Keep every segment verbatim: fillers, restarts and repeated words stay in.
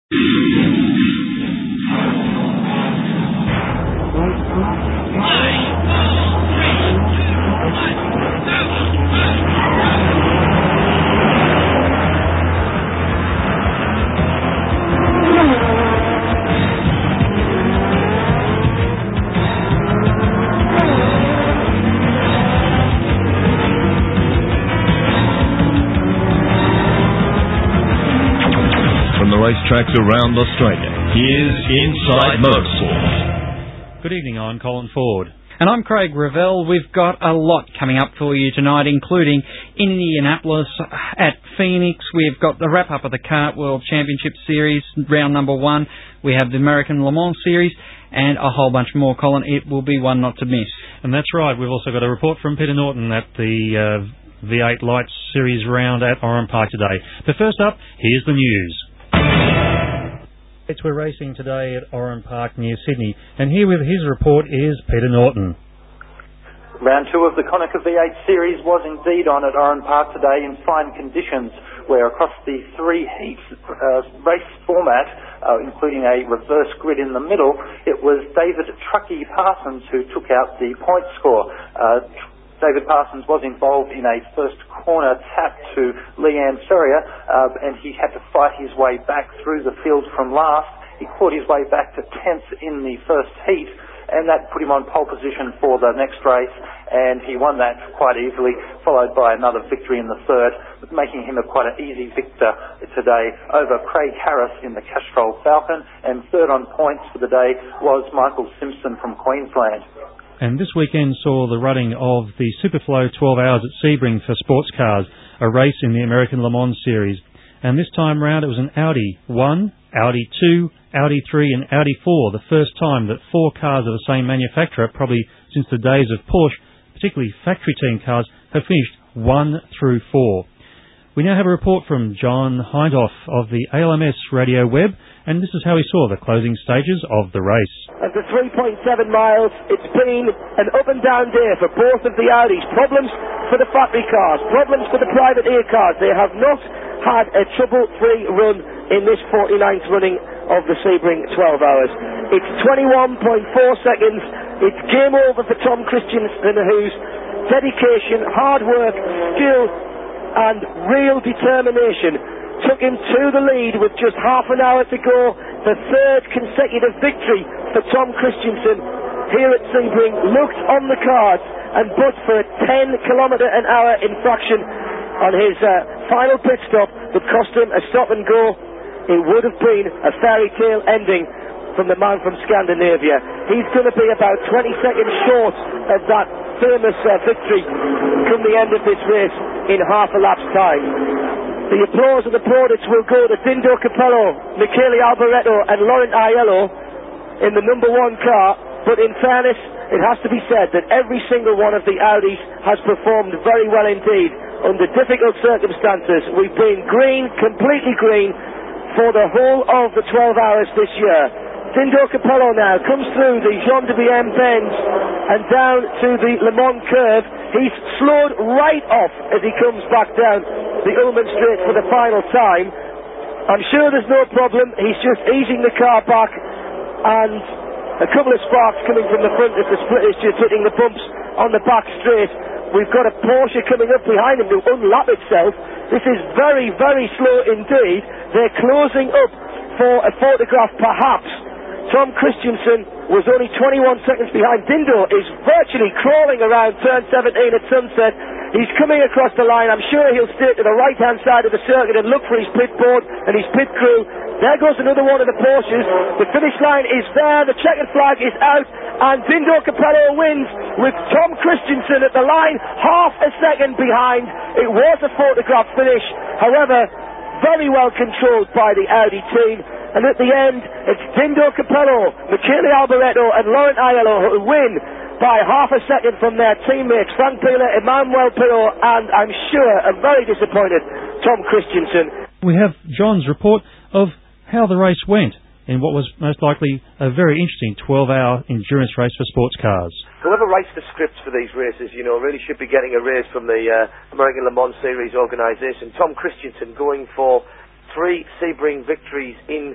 Racetracks around Australia. Here's Inside Motorsport. Good evening, I'm Colin Ford. And I'm Craig Revell. We've got a lot coming up for you tonight, including Indianapolis at Phoenix. We've got the wrap-up of the Kart World Championship Series, round number one. We have the American Le Mans Series and a whole bunch more, Colin. It will be one not to miss. And that's right. We've also got a report from Peter Norton at the uh, V eight Lights Series round at Oran Park today. But first up, here's the news. We're racing today at Oran Park near Sydney, and here with his report is Peter Norton. Round two of the Konica V eight Series was indeed on at Oran Park today in fine conditions, where across the three heats uh, race format, uh, including a reverse grid in the middle, it was David Truckee Parsons who took out the point score. Uh, David Parsons was involved in a first corner tap to Leanne Ferrier, uh, and he had to fight his way back through the field from last. He fought his way back to tenth in the first heat, and that put him on pole position for the next race, and he won that quite easily, followed by another victory in the third, making him a quite an easy victor today over Craig Harris in the Castrol Falcon, and third on points for the day was Michael Simpson from Queensland. And this weekend saw the running of the Superflow twelve hours at Sebring for sports cars, a race in the American Le Mans Series. And this time round it was an Audi one, Audi two, Audi three and Audi four, the first time that four cars of the same manufacturer, probably since the days of Porsche, particularly factory team cars, have finished one through four. We now have a report from John Hindhoff of the A L M S Radio Web, and this is how he saw the closing stages of the race. After three point seven miles, it's been an up and down day for both of the Audis. Problems for the factory cars, problems for the privateer cars. They have not had a trouble-free run in this forty-ninth running of the Sebring twelve hours. It's twenty-one point four seconds. It's game over for Tom Christensen, whose dedication, hard work, skill and real determination took him to the lead with just half an hour to go. The third consecutive victory for Tom Christensen here at Sebring looked on the cards, and but for a ten kilometre an hour infraction on his uh, final pit stop that cost him a stop and go, it would have been a fairy tale ending from the man from Scandinavia. He's going to be about twenty seconds short of that famous uh, victory come the end of this race in half a lap's time. The applause of the plaudits will go to Dindo Capello, Michele Alboreto and Laurent Aiello in the number one car, but in fairness it has to be said that every single one of the Audis has performed very well indeed under difficult circumstances. We've been green, completely green, for the whole of the twelve hours this year. Dindo Capello now comes through the Jean de Bienne bends and down to the Le Mans curve. He's slowed right off as he comes back down the Ullman Straight for the final time. I'm sure there's no problem. He's just easing the car back, and a couple of sparks coming from the front as the split is just hitting the bumps on the back straight. We've got a Porsche coming up behind him to unlap itself. This is very, very slow indeed. They're closing up for a photograph perhaps. Tom Christensen was only twenty-one seconds behind. Dindo is virtually crawling around turn seventeen at Sunset. He's coming across the line. I'm sure he'll stay to the right-hand side of the circuit and look for his pit board and his pit crew. There goes another one of the Porsches. The finish line is there. The checkered flag is out. And Dindo Capello wins with Tom Christensen at the line, half a second behind. It was a photograph finish. However, very well controlled by the Audi team. And at the end, it's Dindo Capello, Michele Alboreto and Laurent Aiello who win by half a second from their teammates Frank Pila, Emmanuel Pirot, and I'm sure a very disappointed Tom Christensen. We have John's report of how the race went in what was most likely a very interesting twelve-hour endurance race for sports cars. Whoever writes the scripts for these races, you know, really should be getting a raise from the uh, American Le Mans Series organisation. Tom Christensen going for three Sebring victories in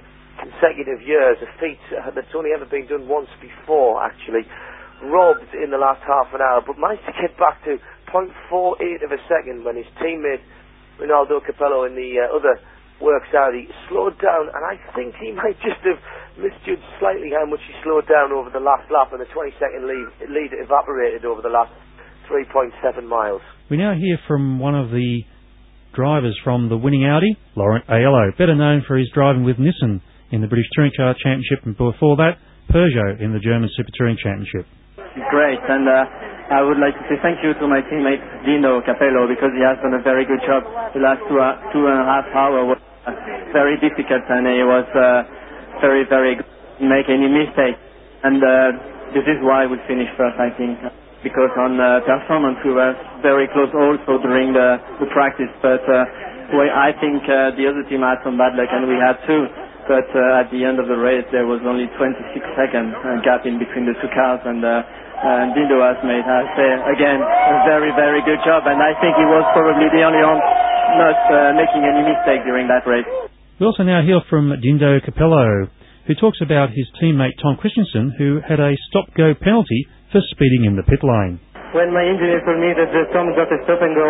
consecutive years, a feat uh, that's only ever been done once before, actually. Robbed in the last half an hour, but managed to get back to zero point four eight of a second when his teammate Rinaldo Capello in the uh, other works out. He slowed down, and I think he might just have misjudged slightly how much he slowed down over the last lap, and the twenty second lead, lead evaporated over the last three point seven miles. We now hear from one of the drivers from the winning Audi, Laurent Aiello, better known for his driving with Nissan in the British Touring Car Championship, and before that, Peugeot in the German Super Touring Championship. Great, and uh, I would like to say thank you to my teammate Dino Capello, because he has done a very good job. The last two, uh, two and a half hours was uh, very difficult, and he was uh, very, very good, didn't make any mistake. And uh, this is why we finished first, I think, because on uh, performance we were very close also during the, the practice, but uh, well, I think uh, the other team had some bad luck, and we had too. But uh, at the end of the race, there was only twenty-six seconds uh, gap in between the two cars, and uh, uh, Dindo has made, I say, again, a very, very good job, and I think he was probably the only one not uh, making any mistake during that race. We also now hear from Dindo Capello, who talks about his teammate Tom Christensen, who had a stop-go penalty for speeding in the pit lane. When my engineer told me that uh, Tom got a stop and go,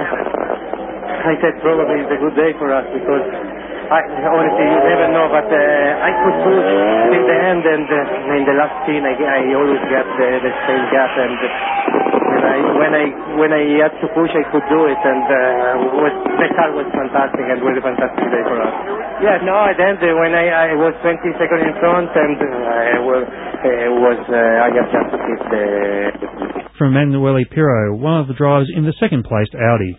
I said probably it's a good day for us, because I, honestly, you never know, but uh, I could push in the end, and uh, in the last scene, I, I always get the, the same gap, and when I, when I when I had to push, I could do it, and uh, was, the car was fantastic, and was a fantastic day for us. Yeah, no, at the end, uh, when I, I was twenty seconds in front, and uh, I was, uh, was uh, I have just to hit the... From Emanuele Pirro, one of the drivers in the second-placed Audi.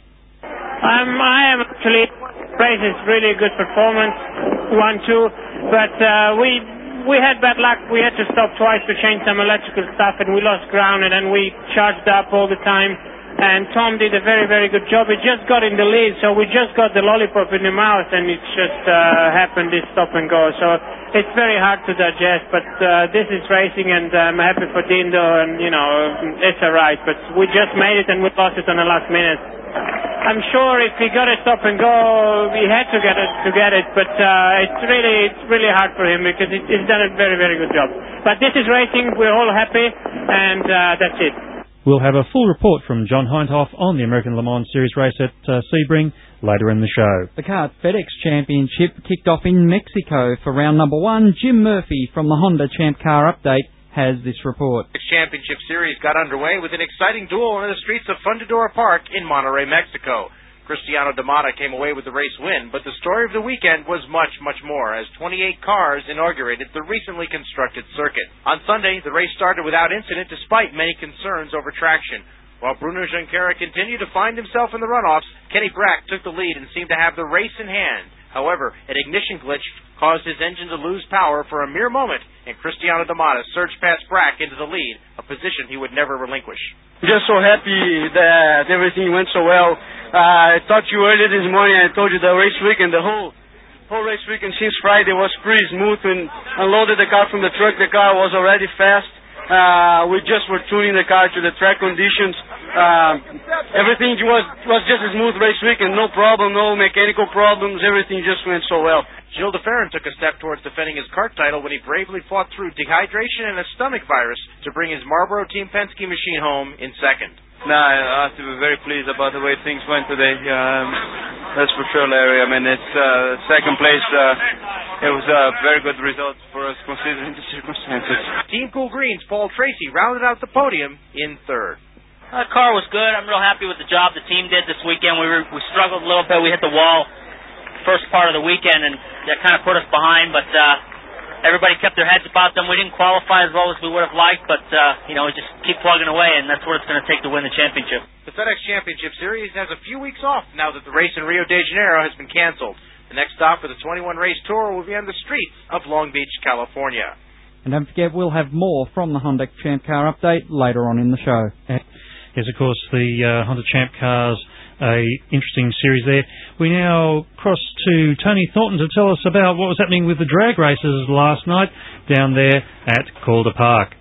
Um, I am actually... Race is really good performance, one two, but uh, we we had bad luck. We had to stop twice to change some electrical stuff, and we lost ground, and then we charged up all the time. And Tom did a very, very good job. He just got in the lead, so we just got the lollipop in the mouth, and it just uh, happened, this stop and go. So it's very hard to digest, but uh, this is racing, and I'm happy for Dindo, and, you know, it's all right. But we just made it, and we lost it on the last minute. I'm sure if he got a stop and go, he had to get it to get it, but uh, it's really it's really hard for him, because he, he's done a very, very good job. But this is racing, we're all happy, and uh, that's it. We'll have a full report from John Hindhoff on the American Le Mans Series race at uh, Sebring later in the show. The Kart FedEx Championship kicked off in Mexico for round number one. Jim Murphy from the Honda Champ Car Update has this report. The Championship Series got underway with an exciting duel in the streets of Fundadora Park in Monterrey, Mexico. Cristiano Damata came away with the race win, but the story of the weekend was much, much more, as twenty-eight cars inaugurated the recently constructed circuit. On Sunday, the race started without incident despite many concerns over traction. While Bruno Junqueira continued to find himself in the runoffs, Kenny Brack took the lead and seemed to have the race in hand. However, an ignition glitch caused his engine to lose power for a mere moment, and Cristiano Damata surged past Brack into the lead, a position he would never relinquish. Just so happy that everything went so well. Uh, I talked to you earlier this morning. I told you the race weekend, the whole whole race weekend since Friday was pretty smooth. When unloaded the car from the truck, the car was already fast. Uh, we just were tuning the car to the track conditions. Uh, everything was was just a smooth race weekend. No problem, no mechanical problems. Everything just went so well. Gilles de Ferran took a step towards defending his kart title when he bravely fought through dehydration and a stomach virus to bring his Marlboro Team Penske machine home in second. No, I have to be very pleased about the way things went today. Um, that's for sure, Larry. I mean, it's uh, second place. Uh, it was a very good result for us considering the circumstances. Team Cool Green's Paul Tracy rounded out the podium in third. Uh, the car was good. I'm real happy with the job the team did this weekend. We were, we struggled a little bit. We hit the wall first part of the weekend, and that kind of put us behind, but uh, everybody kept their heads about them. We didn't qualify as well as we would have liked, but uh, you know, we just keep plugging away, and that's what it's going to take to win the championship. The FedEx Championship Series has a few weeks off now that the race in Rio de Janeiro has been canceled. The next stop for the twenty-one race tour will be on the streets of Long Beach, California. And don't forget, we'll have more from the Honda Champ Car Update later on in the show. Yes, of course, the uh, Honda Champ Cars, a interesting series there. We now cross to Tony Thornton to tell us about what was happening with the drag races last night down there at Calder Park.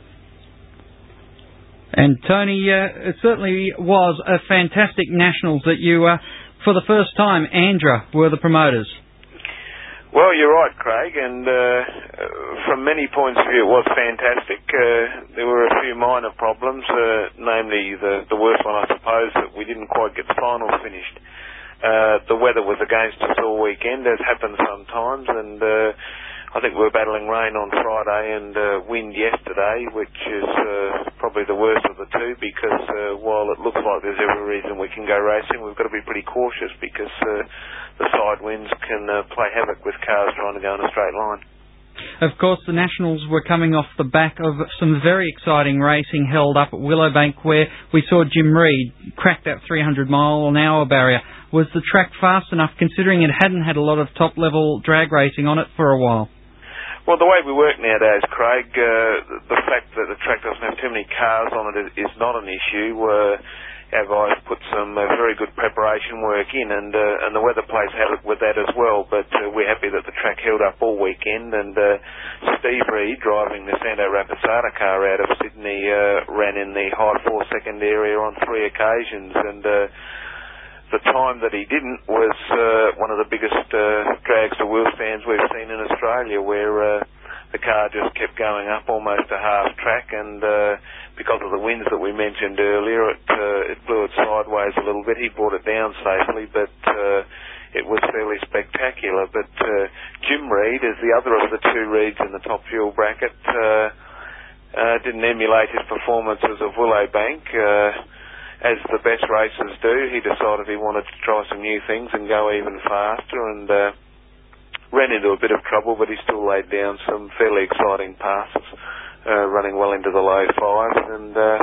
And Tony, uh, it certainly was a fantastic nationals that you, uh, for the first time, Andra were the promoters. Well, you're right, Craig, and uh, from many points of view it was fantastic. Uh, there were a few minor problems, uh, namely the, the worst one, I suppose, that we didn't quite get the finals finished. Uh, the weather was against us all weekend, as happens sometimes, and uh, I think we were battling rain on Friday and uh, wind yesterday, which is uh, probably the worst of the two, because uh, while it looks like there's every reason we can go racing, we've got to be pretty cautious, because uh, the side winds can uh, play havoc with cars trying to go in a straight line. Of course, the Nationals were coming off the back of some very exciting racing held up at Willowbank, where we saw Jim Reed crack that three hundred mile an hour barrier. Was the track fast enough, considering it hadn't had a lot of top-level drag racing on it for a while? Well, the way we work nowadays, Craig, uh, the fact that the track doesn't have too many cars on it is, is not an issue. Uh, our guys put some uh, very good preparation work in, and uh, and the weather plays havoc with that as well. But uh, we're happy that the track held up all weekend, and uh, Steve Reed, driving the Sando Rapasada car out of Sydney, uh, ran in the high four-second area on three occasions, and uh, the time that he didn't was uh, one of the biggest uh, drags to wheel stands we've seen in Australia, where uh, the car just kept going up almost a half track, and uh, because of the winds that we mentioned earlier, it, uh, it blew it sideways a little bit. He brought it down safely, but uh, it was fairly spectacular. But uh, Jim Reed is the other of the two Reeds in the top fuel bracket. Uh, uh, didn't emulate his performances of Willowbank. Uh, As the best racers do, he decided he wanted to try some new things and go even faster, and uh, ran into a bit of trouble, but he still laid down some fairly exciting passes, uh, running well into the low fives, and uh,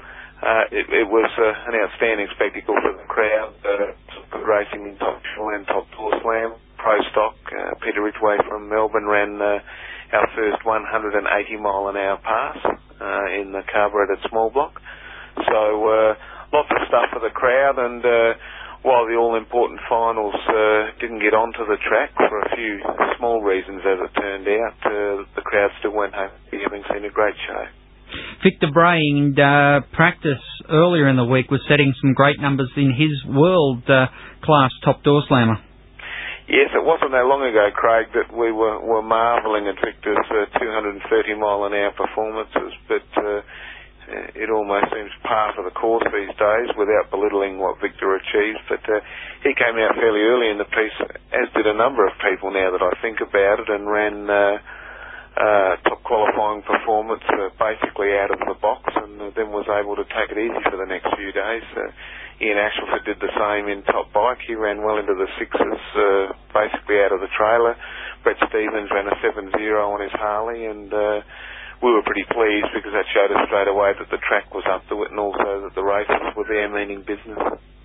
uh, it, it was uh, an outstanding spectacle for the crowd. Uh, good racing in Top Fuel and Top Tour Slam. Pro Stock, uh, Peter Ridgway from Melbourne ran uh, our first one hundred eighty mile an hour pass uh, in the carburetted small block. So, uh, lots of stuff for the crowd, and uh, while the all-important finals uh, didn't get onto the track for a few small reasons, as it turned out, uh, the crowd still went home having seen a great show. Victor Bray, in uh, practice earlier in the week, was setting some great numbers in his world-class uh, top door slammer. Yes, it wasn't that long ago, Craig, that we were, were marvelling at Victor's uh, two hundred thirty mile an hour performances, but uh, it almost seems par for the course these days, without belittling what Victor achieves. But uh, he came out fairly early in the piece, as did a number of people now that I think about it, and ran uh, uh, top qualifying performance uh, basically out of the box, and uh, then was able to take it easy for the next few days. Uh, Ian Ashleford did the same in top bike. He ran well into the sixes, uh, basically out of the trailer. Brett Stevens ran a seven zero on his Harley, and uh, we were pretty pleased, because that showed us straight away that the track was up to it, and also that the races were there meaning business.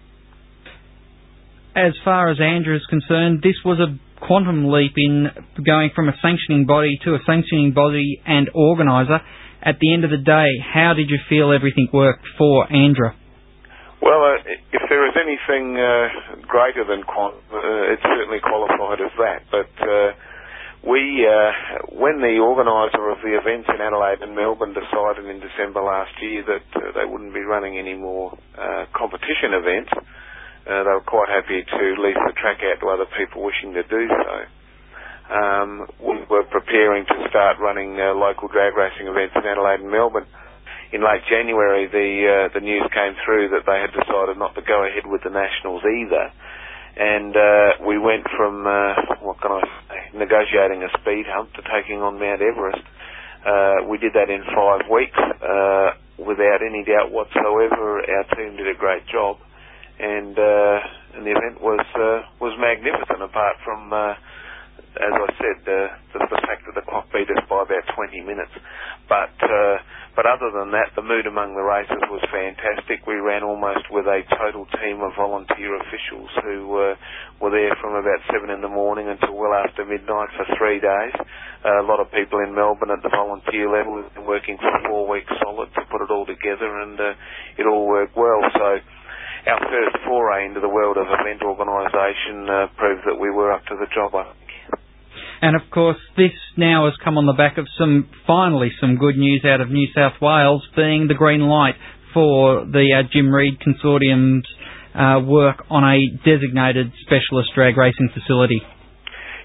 As far as Andrew is concerned, this was a quantum leap in going from a sanctioning body to a sanctioning body and organiser. At the end of the day, how did you feel everything worked for Andrew? Well, uh, if there is anything uh, greater than quantum, uh, it certainly qualified as that. But uh, we, uh, when the organiser of the events in Adelaide and Melbourne decided in December last year that uh, they wouldn't be running any more uh, competition events, uh, they were quite happy to lease the track out to other people wishing to do so. Um, we were preparing to start running uh, local drag racing events in Adelaide and Melbourne. In late January, the uh, the news came through that they had decided not to go ahead with the Nationals either. And uh, we went from, uh, what can I say, negotiating a speed hump to taking on Mount Everest. Uh, we did that in five weeks uh, without any doubt whatsoever. Our team did a great job, and uh, and the event was uh, was magnificent. Apart from, uh, as I said, uh, the, the fact that the clock beat us by about twenty minutes, but. Uh, But other than that, the mood among the racers was fantastic. We ran almost with a total team of volunteer officials who uh, were there from about seven in the morning until well after midnight for three days. Uh, a lot of people in Melbourne at the volunteer level have been working for four weeks solid to put it all together, and uh, it all worked well. So our first foray into the world of event organisation uh, proved that we were up to the job, I think. And of course, this now has come on the back of some, finally, some good news out of New South Wales, being the green light for the uh, Jim Reed Consortium's uh, work on a designated specialist drag racing facility.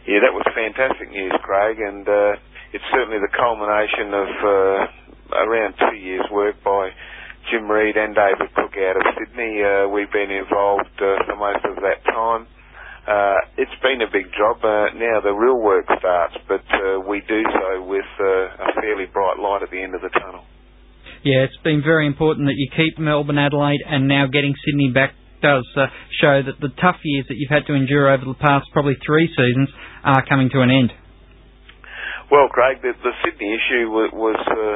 Yeah, that was fantastic news, Craig, and uh, it's certainly the culmination of uh, around two years' work by Jim Reed and David Cook out of Sydney. Uh, we've been involved uh, for most of that time. Uh, it's been a big job. Uh, now the real work starts, but uh, we do so with uh, a fairly bright light at the end of the tunnel. Yeah, it's been very important that you keep Melbourne, Adelaide, and now getting Sydney back does uh, show that the tough years that you've had to endure over the past probably three seasons are coming to an end. Well, Craig, the, the Sydney issue w- was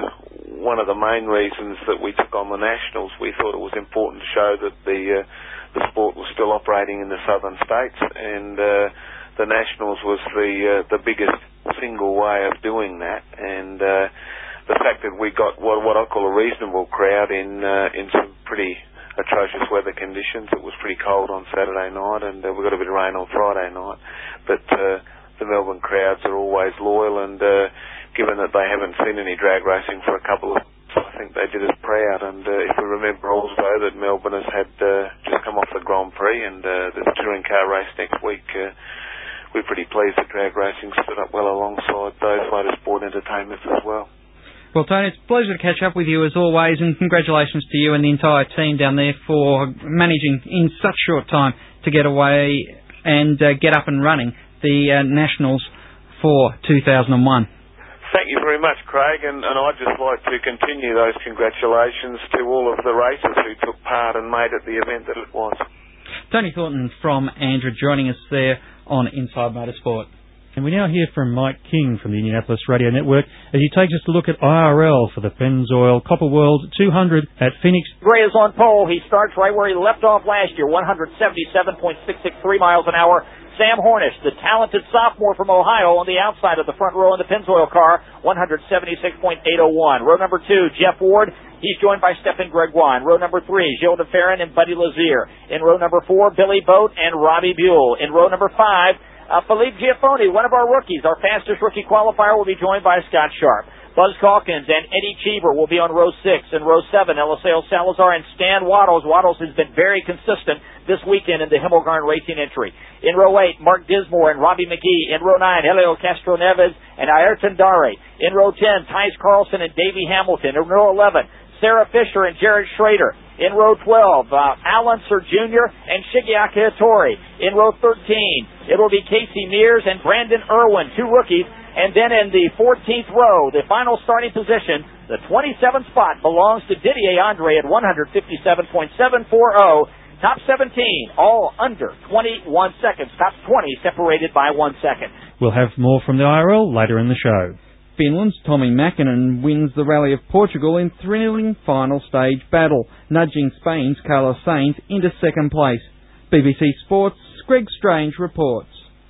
uh, one of the main reasons that we took on the Nationals. We thought it was important to show that the uh, the sport was still operating in the southern states, and uh, the Nationals was the uh, the biggest single way of doing that. And uh, the fact that we got what what I call a reasonable crowd in uh, in some pretty atrocious weather conditions. It was pretty cold on Saturday night, and uh, we got a bit of rain on Friday night. But uh, the Melbourne crowds are always loyal, and uh, given that they haven't seen any drag racing for a couple of months, I think they did us proud. And uh, if we remember also that Melbourne has had uh, just come off the Grand Prix, and uh, there's a touring car race next week, uh, we're pretty pleased that drag racing stood up well alongside those motorsport entertainments as well. Well, Tony, it's a pleasure to catch up with you as always, and congratulations to you and the entire team down there for managing in such short time to get away and uh, get up and running the uh, Nationals for two thousand one. Thank you very much, Craig, and, and I'd just like to continue those congratulations to all of the racers who took part and made it the event that it was. Tony Thornton from Andrew joining us there on Inside Motorsport. And we now hear from Mike King from the Indianapolis Radio Network as he takes us to look at I R L for the Pennzoil Copper World two hundred at Phoenix. Gray is on pole. He starts right where he left off last year, one seventy-seven point six six three miles an hour. Sam Hornish, the talented sophomore from Ohio, on the outside of the front row in the Pennzoil car, one seventy-six point eight oh one. Row number two, Jeff Ward. He's joined by Stephen Gregoire. In row number three, Gilles de Ferrin and Buddy Lazier. In row number four, Billy Boat and Robbie Buell. In row number five, Uh, Philippe Giaffoni, one of our rookies, our fastest rookie qualifier, will be joined by Scott Sharp. Buzz Calkins and Eddie Cheever will be on row six. In row seven, Eliseo Salazar and Stan Waddles. Waddles has been very consistent this weekend in the Himmelgarn Racing entry. In row eight, Mark Dismore and Robbie McGee. In row nine, Helio Castro Neves and Ayrton Dare. In row ten, Tyce Carlson and Davey Hamilton. In row eleven, Sarah Fisher and Jared Schrader. In row twelve, uh, Alan Sir Junior and Shigeaki Hattori. In row thirteen, it will be Casey Mears and Brandon Irwin, two rookies. And then in the fourteenth row, the final starting position, the twenty-seventh spot belongs to Didier Andre at one fifty-seven point seven four oh. Top seventeen, all under twenty-one seconds. Top twenty separated by one second. We'll have more from the I R L later in the show. Finland's Tommy Mäkinen wins the Rally of Portugal in thrilling final stage battle, nudging Spain's Carlos Sainz into second place. B B C Sports' Greg Strange reports.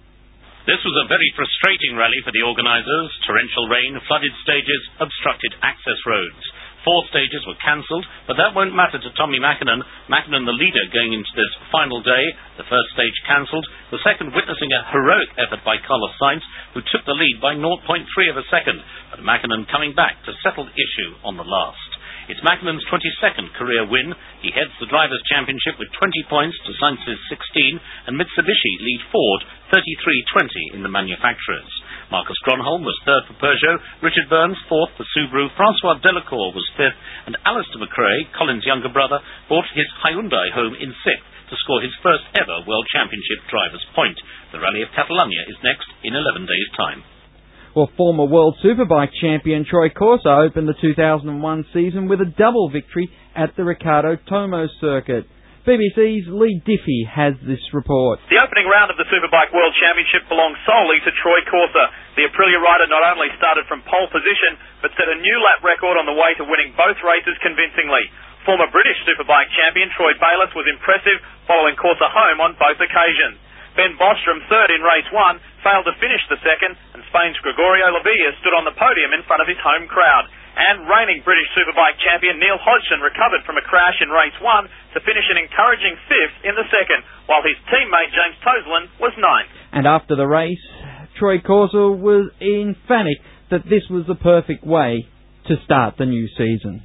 This was a very frustrating rally for the organisers. Torrential rain, flooded stages, obstructed access roads. Four stages were cancelled, but that won't matter to Tommy Mäkinen. Mäkinen, the leader going into this final day. The first stage cancelled, the second witnessing a heroic effort by Carlos Sainz, who took the lead by zero point three of a second, but Mäkinen coming back to settle the issue on the last. It's Mäkinen's twenty-second career win. He heads the Drivers' Championship with twenty points to Sainz's sixteen, and Mitsubishi lead Ford thirty-three twenty in the manufacturers. Marcus Gronholm was third for Peugeot, Richard Burns fourth for Subaru, Francois Delacour was fifth, and Alistair McRae, Colin's younger brother, brought his Hyundai home in sixth to score his first ever World Championship driver's point. The Rally of Catalonia is next in eleven days' time. Well, former World Superbike champion Troy Corso opened the two thousand one season with a double victory at the Ricardo Tomo circuit. B B C's Lee Diffie has this report. The opening round of the Superbike World Championship belongs solely to Troy Corso. The Aprilia rider not only started from pole position, but set a new lap record on the way to winning both races convincingly. Former British Superbike champion Troy Bayliss was impressive, following Corso home on both occasions. Ben Bostrom, third in race one, failed to finish the second, and Spain's Gregorio Lavilla stood on the podium in front of his home crowd. And reigning British Superbike champion Neil Hodgson recovered from a crash in race one to finish an encouraging fifth in the second, while his teammate James Toseland was ninth. And after the race, Troy Corso was emphatic that this was the perfect way to start the new season.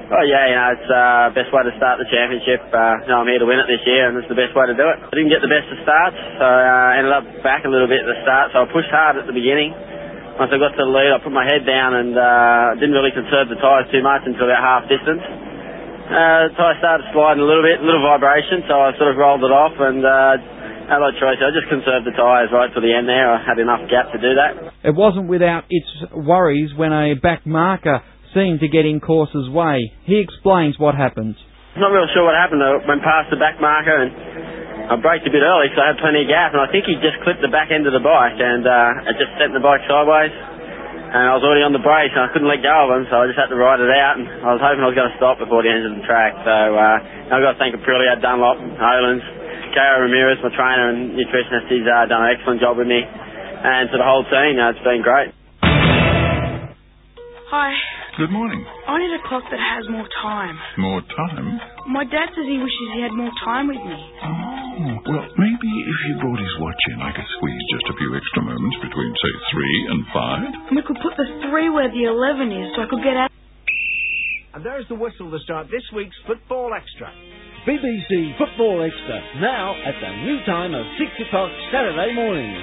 Oh yeah, you know, it's the uh, best way to start the championship. Uh, you know, I'm here to win it this year, and it's the best way to do it. I didn't get the best of starts, so I uh, ended up back a little bit at the start, so I pushed hard at the beginning. Once I got to the lead, I put my head down and uh, didn't really conserve the tyres too much until about half distance. Uh, the tyre started sliding a little bit, a little vibration, so I sort of rolled it off, and uh, like Tracy, I just conserved the tyres right to the end there. I had enough gap to do that. It wasn't without its worries when a back marker seemed to get in course's way. He explains what happened. I'm not real sure what happened. I went past the back marker and I braked a bit early, so I had plenty of gap, and I think he just clipped the back end of the bike, and uh, it just sent the bike sideways. And I was already on the brakes, and I couldn't let go of him, so I just had to ride it out, and I was hoping I was going to stop before the end of the track. So uh, I've got to thank Aprilia, Dunlop, Olins, K O Ramirez, my trainer and nutritionist. He's uh, done an excellent job with me. And to the whole team, uh, it's been great. Hi. Good morning. I need a clock that has more time. More time? My dad says he wishes he had more time with me. Oh, well, maybe if he brought his watch in, I could squeeze just a few extra moments between, say, three and five. And we could put the three where the eleven is, so I could get out. And there's the whistle to start this week's Football Extra. B B C Football Extra, now at the new time of six o'clock Saturday mornings.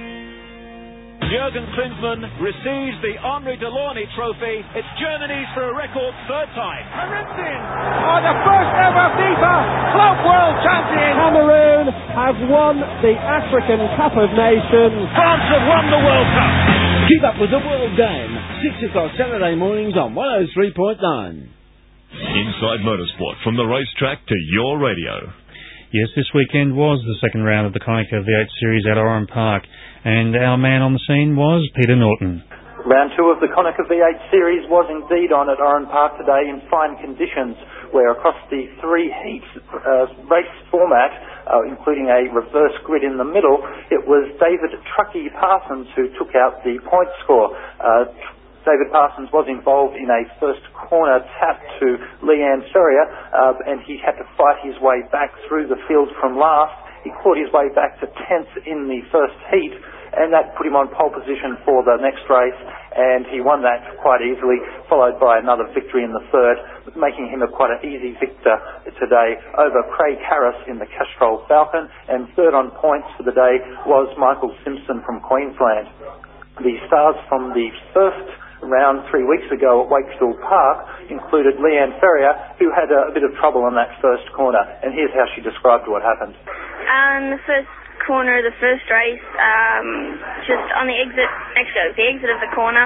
Jurgen Klinsmann receives the Henri Delaunay Trophy. It's Germany's for a record third time. Corinthians are the first ever FIFA Club World Champions. Cameroon have won the African Cup of Nations. France have won the World Cup. Keep up with the World Game. six o'clock Saturday mornings on one oh three point nine. Inside Motorsport, from the racetrack to your radio. Yes, this weekend was the second round of the Konica V eight Series at Oran Park, and our man on the scene was Peter Norton. Round two of the Konica V eight Series was indeed on at Oran Park today in fine conditions, where across the three heats uh, race format, uh, including a reverse grid in the middle, it was David Truckee Parsons who took out the point score. Uh, David Parsons was involved in a first corner tap to Leanne Ferrier, uh, and he had to fight his way back through the field from last. He clawed his way back to tenth in the first heat, and that put him on pole position for the next race, and he won that quite easily, followed by another victory in the third, making him a quite an easy victor today over Craig Harris in the Castrol Falcon, and third on points for the day was Michael Simpson from Queensland. The stars from the first round three weeks ago at Wakefield Park included Leanne Ferrier, who had a, a bit of trouble on that first corner, and here's how she described what happened. Um, the first corner of the first race, um, just on the exit, actually the exit of the corner,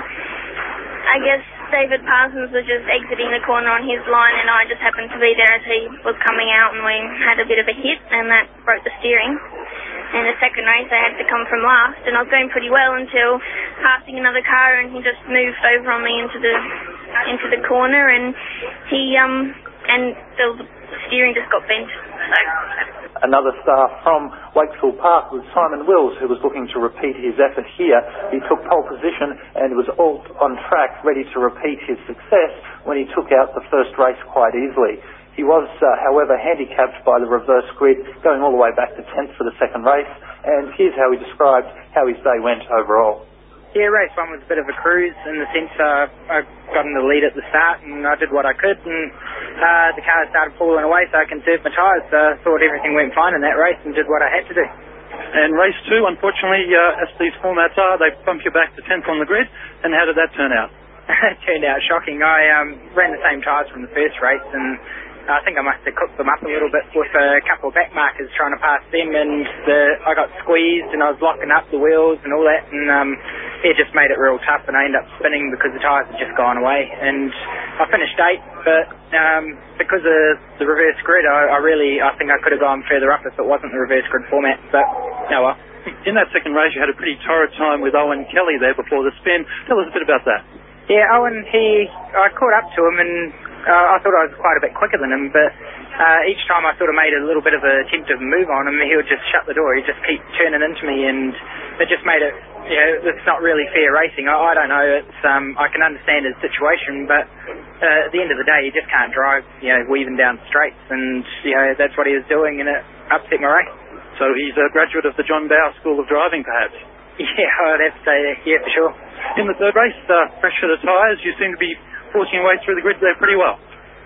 I guess David Parsons was just exiting the corner on his line, and I just happened to be there as he was coming out, and we had a bit of a hit, and that broke the steering. In the second race, I had to come from last, and I was going pretty well until passing another car, and he just moved over on me into the into the corner, and he um and the steering just got bent. So. Another star from Wakefield Park was Simon Wills, who was looking to repeat his effort here. He took pole position and was all on track, ready to repeat his success when he took out the first race quite easily. He was, uh, however, handicapped by the reverse grid, going all the way back to tenth for the second race, and here's how he described how his day went overall. Yeah, race one was a bit of a cruise in the sense uh, I got in the lead at the start and I did what I could, and uh, the car started falling away, so I conserved my tyres. So I thought everything went fine in that race and did what I had to do. And race two, unfortunately, uh, as these formats are, they bump you back to tenth on the grid. And how did that turn out? It turned out shocking. I um, ran the same tyres from the first race, and I think I must have cooked them up a little bit with a couple of back markers trying to pass them, and the, I got squeezed and I was locking up the wheels and all that, and um, it just made it real tough, and I ended up spinning because the tyres had just gone away, and I finished eighth, but um, because of the reverse grid, I, I really, I think I could have gone further up if it wasn't the reverse grid format, but no well. In that second race, you had a pretty torrid time with Owen Kelly there before the spin. Tell us a bit about that. Yeah, Owen, he, I caught up to him, and Uh, I thought I was quite a bit quicker than him, but uh, each time I sort of made a little bit of an attempt to move on him, he would just shut the door. He'd just keep turning into me, and it just made it, you know, it's not really fair racing. I, I don't know, it's um, I can understand his situation, but uh, at the end of the day, you just can't drive, you know, weaving down straights, and, you know, that's what he was doing, and it upset my race. So he's a graduate of the John Bow School of Driving, perhaps? Yeah, I'd have to say that, yeah, for sure. In the third race, uh, fresh for the tyres, you seem to be forcing your way through the grid there pretty well.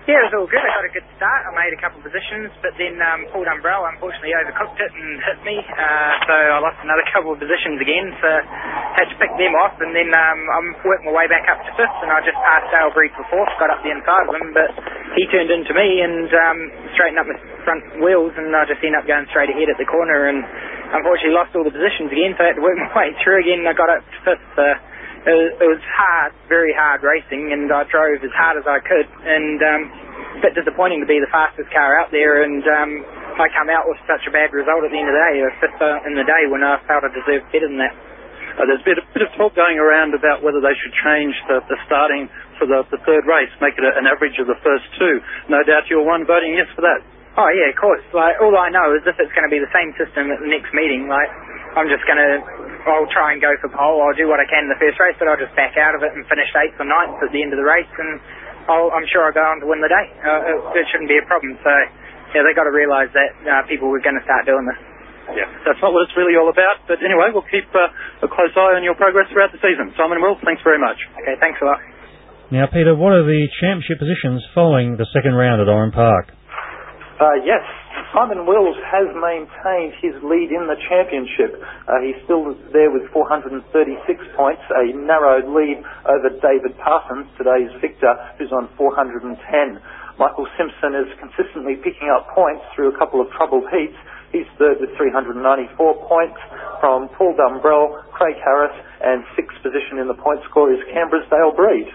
Yeah, it was all good. I got a good start. I made a couple of positions, but then um, Paul Dumbrell unfortunately overcooked it and hit me, uh, so I lost another couple of positions again, so had to pick them off, and then um, I'm working my way back up to fifth, and I just passed Dale Breed for fourth, got up the inside of him, but he turned into me and um, straightened up my front wheels, and I just ended up going straight ahead at the corner, and unfortunately lost all the positions again, so I had to work my way through again, and I got up to fifth. Uh, It was, it was hard, very hard racing, and I drove as hard as I could, and um, a bit disappointing to be the fastest car out there, and um, I come out with such a bad result at the end of the day, a fifth in the day when I felt I deserved better than that. Uh, there's been a bit of talk going around about whether they should change the, the starting for the, the third race, make it a, an average of the first two. No doubt you're one voting yes for that. Oh yeah, of course. Like, all I know is if it's going to be the same system at the next meeting, like, I'm just going to, I'll try and go for pole, I'll do what I can in the first race, but I'll just back out of it and finish eighth or ninth at the end of the race, and I'll, I'm sure I'll go on to win the day. Uh, it, it shouldn't be a problem, so yeah, they've got to realise that uh, people were going to start doing this. Yeah, that's not what it's really all about, but anyway, we'll keep uh, a close eye on your progress throughout the season. Simon Wills, thanks very much. Okay, thanks a lot. Now, Peter, what are the championship positions following the second round at Oran Park? Uh, yes, Simon Wills has maintained his lead in the championship. Uh, he's still there with four hundred thirty-six points, a narrowed lead over David Parsons, today's victor, who's on four hundred ten. Michael Simpson is consistently picking up points through a couple of troubled heats. He's third with three hundred ninety-four points from Paul Dumbrell, Craig Harris, and sixth position in the point score is Canberra's Dale Breed.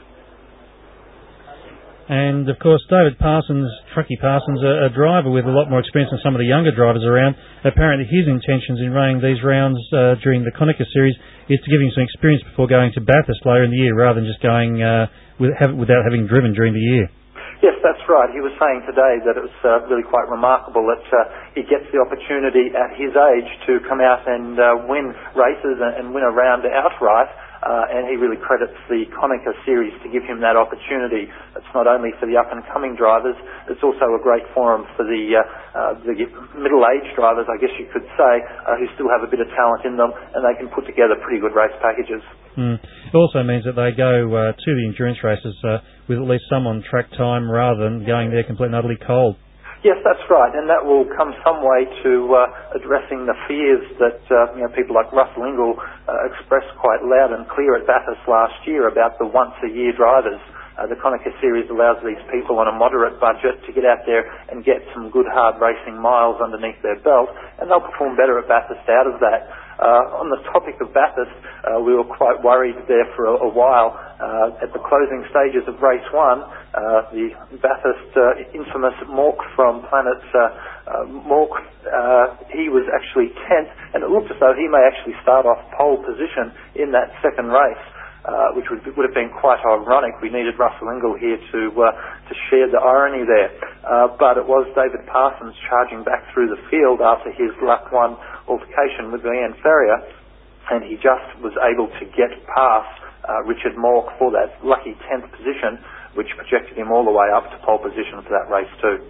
And, of course, David Parsons, Truckee Parsons, a, a driver with a lot more experience than some of the younger drivers around. Apparently his intentions in running these rounds uh, during the Konica Series is to give him some experience before going to Bathurst later in the year, rather than just going uh, with, have, without having driven during the year. Yes, that's right. He was saying today that it was uh, really quite remarkable that uh, he gets the opportunity at his age to come out and uh, win races and, and win a round outright. Uh, and he really credits the Konica Series to give him that opportunity. It's not only for the up-and-coming drivers, it's also a great forum for the, uh, uh, the middle-aged drivers, I guess you could say, uh, who still have a bit of talent in them, and they can put together pretty good race packages. Mm. It also means that they go uh, to the endurance races uh, with at least some on-track time rather than going there completely and utterly cold. Yes, that's right, and that will come some way to uh, addressing the fears that uh, you know, people like Russell Ingall uh, expressed quite loud and clear at Bathurst last year about the once-a-year drivers. Uh, the Konica Series allows these people on a moderate budget to get out there and get some good hard racing miles underneath their belt, and they'll perform better at Bathurst out of that. Uh, on the topic of Bathurst, uh, we were quite worried there for a, a while. Uh, at the closing stages of race one, uh, the Bathurst uh, infamous Mork from Planet uh, uh, Mork, uh, he was actually tenth, and it looked as though he may actually start off pole position in that second race. Uh, which would, would have been quite ironic. We needed Russell Ingall here to uh, to share the irony there. Uh, but it was David Parsons charging back through the field after his lap one altercation with Leanne Ferrier, and he just was able to get past uh, Richard Mork for that lucky tenth position, which projected him all the way up to pole position for that race too.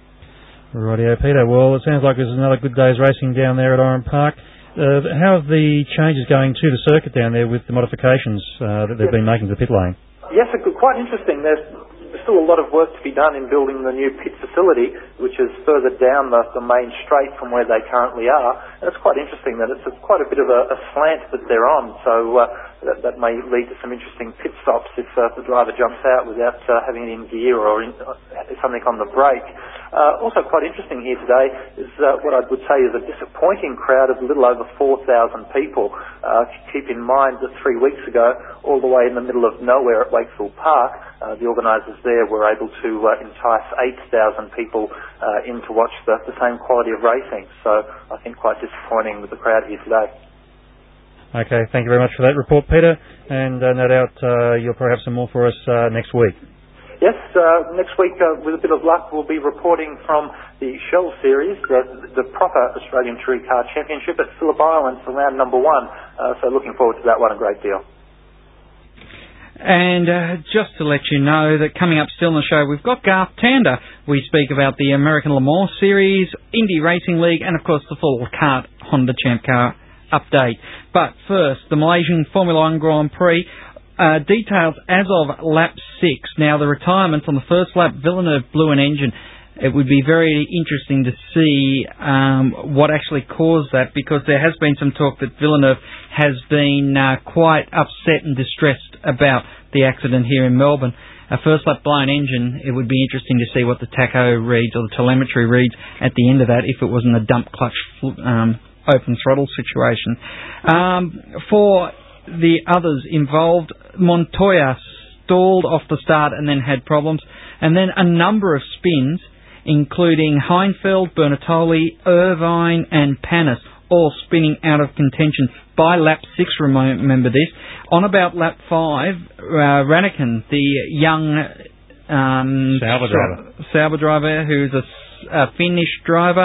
Rightio, Peter. Well, it sounds like there's another good day's racing down there at Oran Park. Uh, how are the changes going to the circuit down there with the modifications uh, that they've yes. been making to the pit lane? Yes, it's quite interesting. There's still a lot of work to be done in building the new pit facility, which is further down the, the main straight from where they currently are. And it's quite interesting that it's a, quite a bit of a, a slant that they're on, so uh, that, that may lead to some interesting pit stops if uh, the driver jumps out without uh, having it in gear or in, uh, something on the brake. Uh, also quite interesting here today is uh, what I would say is a disappointing crowd of a little over four thousand people. Uh, keep in mind that three weeks ago, all the way in the middle of nowhere at Wakefield Park, uh, the organisers there were able to uh, entice eight thousand people uh, in to watch the, the same quality of racing. So I think quite disappointing with the crowd here today. Okay, thank you very much for that report, Peter, and uh, no doubt uh, you'll probably have some more for us uh, next week. Yes, uh, next week, uh, with a bit of luck, we'll be reporting from the Shell Series, the, the proper Australian Touring Car Championship at Phillip Island for round number one. Uh, so looking forward to that one a great deal. And uh, just to let you know that coming up still in the show, we've got Garth Tander. We speak about the American Le Mans Series, Indy Racing League, and of course the full kart Honda Champ Car update. But first, the Malaysian Formula One Grand Prix. uh, details as of lap six. Now, the retirement on the first lap, Villeneuve blew an engine. It would be very interesting to see um, what actually caused that, because there has been some talk that Villeneuve has been uh, quite upset and distressed about the accident here in Melbourne. A first lap blown engine, it would be interesting to see what the tacho reads or the telemetry reads at the end of that, if it wasn't a dump clutch um, open throttle situation. Um, for the others involved, Montoya stalled off the start and then had problems, and then a number of spins, including Heinfeld, Bernattoli, Irvine and Panis, all spinning out of contention by lap six, remember this. On about lap five, uh, Ranakin, the young um, Sauber driver, Sauber driver who's a, a Finnish driver,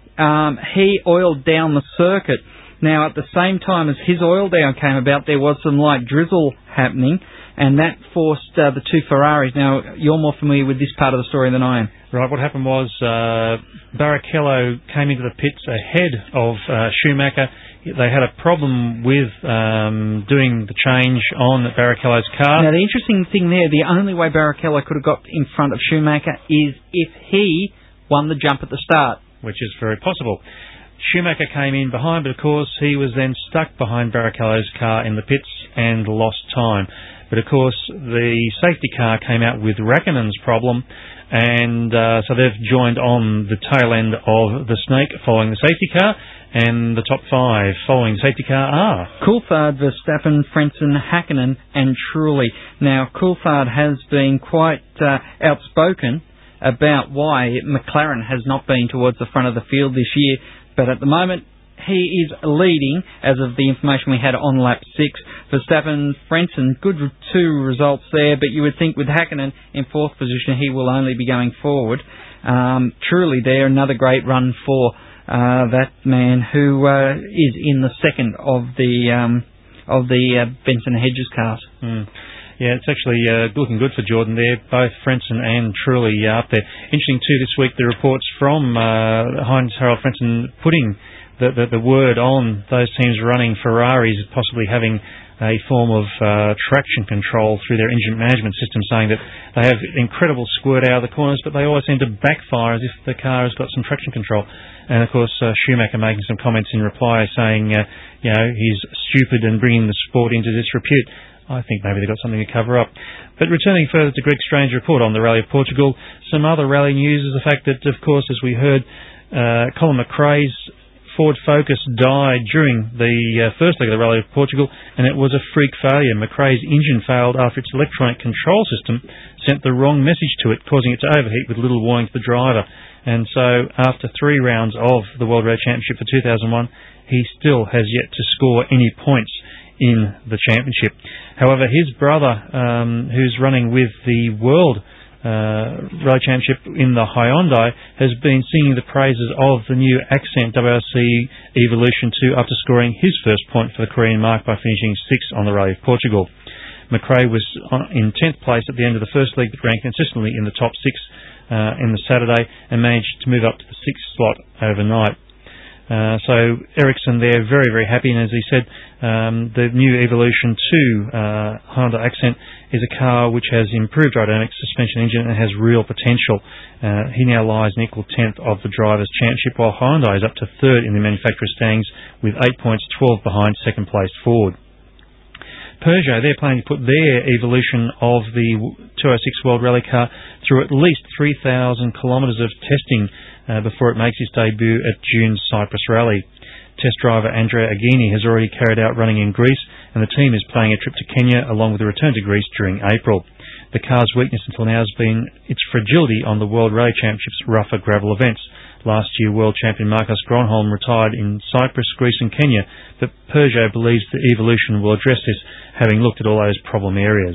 um, he oiled down the circuit. Now, at the same time as his oil down came about, there was some light drizzle happening, and that forced uh, the two Ferraris. Now, you're more familiar with this part of the story than I am. Right, what happened was uh, Barrichello came into the pits ahead of uh, Schumacher. They had a problem with um, doing the change on Barrichello's car. Now, the interesting thing there, the only way Barrichello could have got in front of Schumacher is if he won the jump at the start. Which is very possible. Schumacher came in behind, but of course he was then stuck behind Barrichello's car in the pits and lost time. But of course the safety car came out with Rakkonen's problem, and uh, so they've joined on the tail end of the snake following the safety car, and the top five following the safety car are Coulthard, Verstappen, Frentzen, Hakkinen and Trulli. Now, Coulthard has been quite uh, outspoken about why McLaren has not been towards the front of the field this year, but at the moment he is leading as of the information we had on lap six. Verstappen, Frentzen, good two results there, but you would think with Hakkinen in fourth position he will only be going forward. Um, truly there, another great run for uh, that man who uh, is in the second of the um, of the uh, Benson Hedges cars. Mm. Yeah, it's actually uh, looking good for Jordan there, both Frentzen and Trulli uh, up there. Interesting too this week, the reports from uh, Heinz-Harald Frentzen putting the, the, the word on those teams running Ferraris possibly having a form of uh, traction control through their engine management system, saying that they have incredible squirt out of the corners, but they always seem to backfire as if the car has got some traction control. And of course, uh, Schumacher making some comments in reply saying, uh, you know, he's stupid and bringing the sport into disrepute. I think maybe they've got something to cover up. But returning further to Greg Strange's report on the Rally of Portugal, some other rally news is the fact that, of course, as we heard, uh, Colin McRae's Ford Focus died during the uh, first leg of the Rally of Portugal, and it was a freak failure. McRae's engine failed after its electronic control system sent the wrong message to it, causing it to overheat with little warning to the driver. And so, after three rounds of the World Road Championship for two thousand one, he still has yet to score any points in the championship. However, his brother, um, who's running with the World uh, Road Championship in the Hyundai, has been singing the praises of the new Accent W R C Evolution two after scoring his first point for the Korean mark by finishing sixth on the Rally of Portugal. McRae was on, in tenth place at the end of the first leg, but ran consistently in the top six uh, in the Saturday and managed to move up to the sixth slot overnight. Uh, so Ericsson there, very, very happy, and as he said, um, the new Evolution two uh, Honda Accent is a car which has improved aerodynamics, suspension engine, and has real potential. Uh, he now lies an equal tenth of the Drivers' Championship, while Hyundai is up to third in the manufacturer's standings with eight points, twelve behind second place Ford. Peugeot, they're planning to put their evolution of the two oh six World Rally car through at least three thousand kilometres of testing uh, before it makes its debut at June's Cyprus Rally. Test driver Andrea Aghini has already carried out running in Greece, and the team is planning a trip to Kenya along with a return to Greece during April. The car's weakness until now has been its fragility on the World Rally Championship's rougher gravel events. Last year, world champion Marcus Gronholm retired in Cyprus, Greece and Kenya, but Peugeot believes the Evolution will address this, having looked at all those problem areas.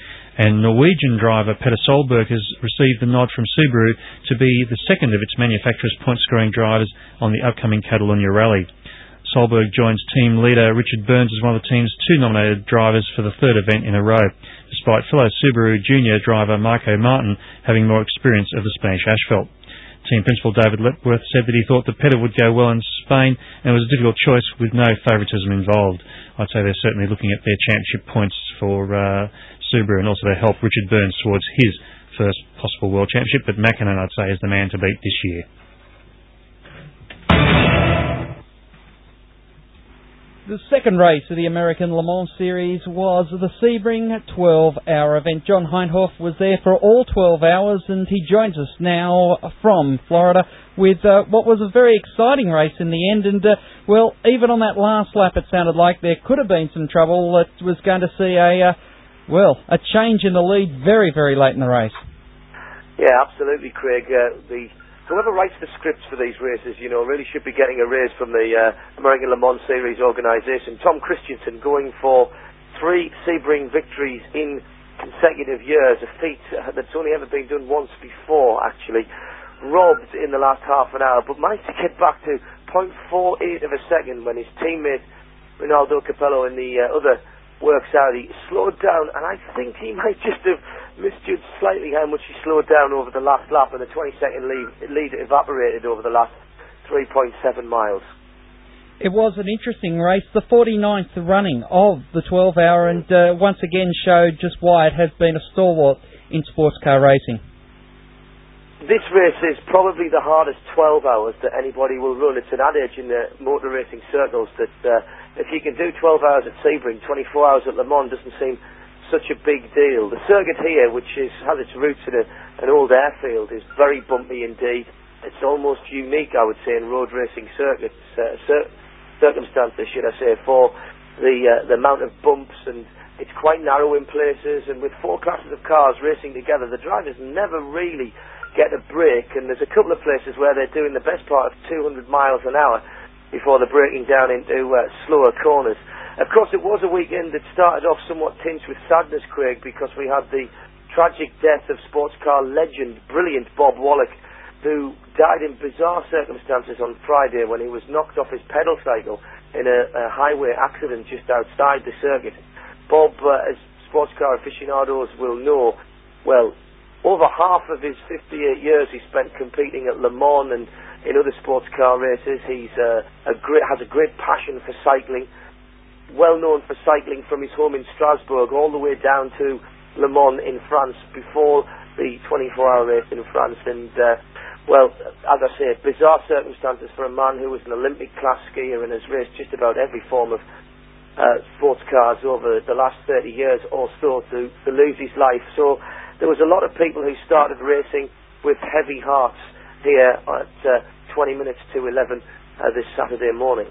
And Norwegian driver Petter Solberg has received the nod from Subaru to be the second of its manufacturer's point-scoring drivers on the upcoming Catalonia Rally. Solberg joins team leader Richard Burns as one of the team's two nominated drivers for the third event in a row, despite fellow Subaru junior driver Marco Martin having more experience of the Spanish asphalt. Team principal David Letworth said that he thought that Petter would go well in Spain, and it was a difficult choice with no favouritism involved. I'd say they're certainly looking at their championship points for uh, Subaru, and also to help Richard Burns towards his first possible World Championship. But Mackinnon, I'd say, is the man to beat this year. The second race of the American Le Mans Series was the Sebring twelve-hour event. John Hindhoff was there for all twelve hours, and he joins us now from Florida with uh, what was a very exciting race in the end. And, uh, well, even on that last lap, it sounded like there could have been some trouble. It was going to see a, uh, well, a change in the lead very, very late in the race. Yeah, absolutely, Craig. Uh, the Whoever writes the scripts for these races, you know, really should be getting a raise from the uh, American Le Mans Series organisation. Tom Christensen going for three Sebring victories in consecutive years, a feat that's only ever been done once before, actually. Robbed in the last half an hour, but managed to get back to point four eight of a second when his teammate Ronaldo Capello in the uh, other works out. He slowed down, and I think he might just have misjudged slightly how much he slowed down over the last lap, and the twenty second lead, lead evaporated over the last three point seven miles. It was an interesting race, the forty-ninth running of the twelve hour, and uh, once again showed just why it has been a stalwart in sports car racing. This race is probably the hardest twelve hours that anybody will run. It's an adage in the motor racing circles that uh, if you can do twelve hours at Sebring, twenty-four hours at Le Mans doesn't seem such a big deal. The circuit here, which is, has its roots in a, an old airfield, is very bumpy indeed. It's almost unique, I would say, in road racing circuits, uh, cir- circumstances, should I say, for the uh, the amount of bumps, and it's quite narrow in places, and with four classes of cars racing together, the drivers never really get a break, and there's a couple of places where they're doing the best part of two hundred miles an hour before they're breaking down into uh, slower corners. Of course, it was a weekend that started off somewhat tinged with sadness, Craig, because we had the tragic death of sports car legend, brilliant Bob Wallach, who died in bizarre circumstances on Friday when he was knocked off his pedal cycle in a, a highway accident just outside the circuit. Bob, uh, as sports car aficionados will know, well, over half of his fifty-eight years he spent competing at Le Mans and in other sports car races. He's uh, a great, has a great passion for cycling, well known for cycling from his home in Strasbourg all the way down to Le Mans in France before the twenty-four hour race in France. And, uh, well, as I say, bizarre circumstances for a man who was an Olympic class skier and has raced just about every form of uh, sports cars over the last thirty years or so to, to lose his life. So there was a lot of people who started racing with heavy hearts here at uh, twenty minutes to eleven uh, this Saturday morning.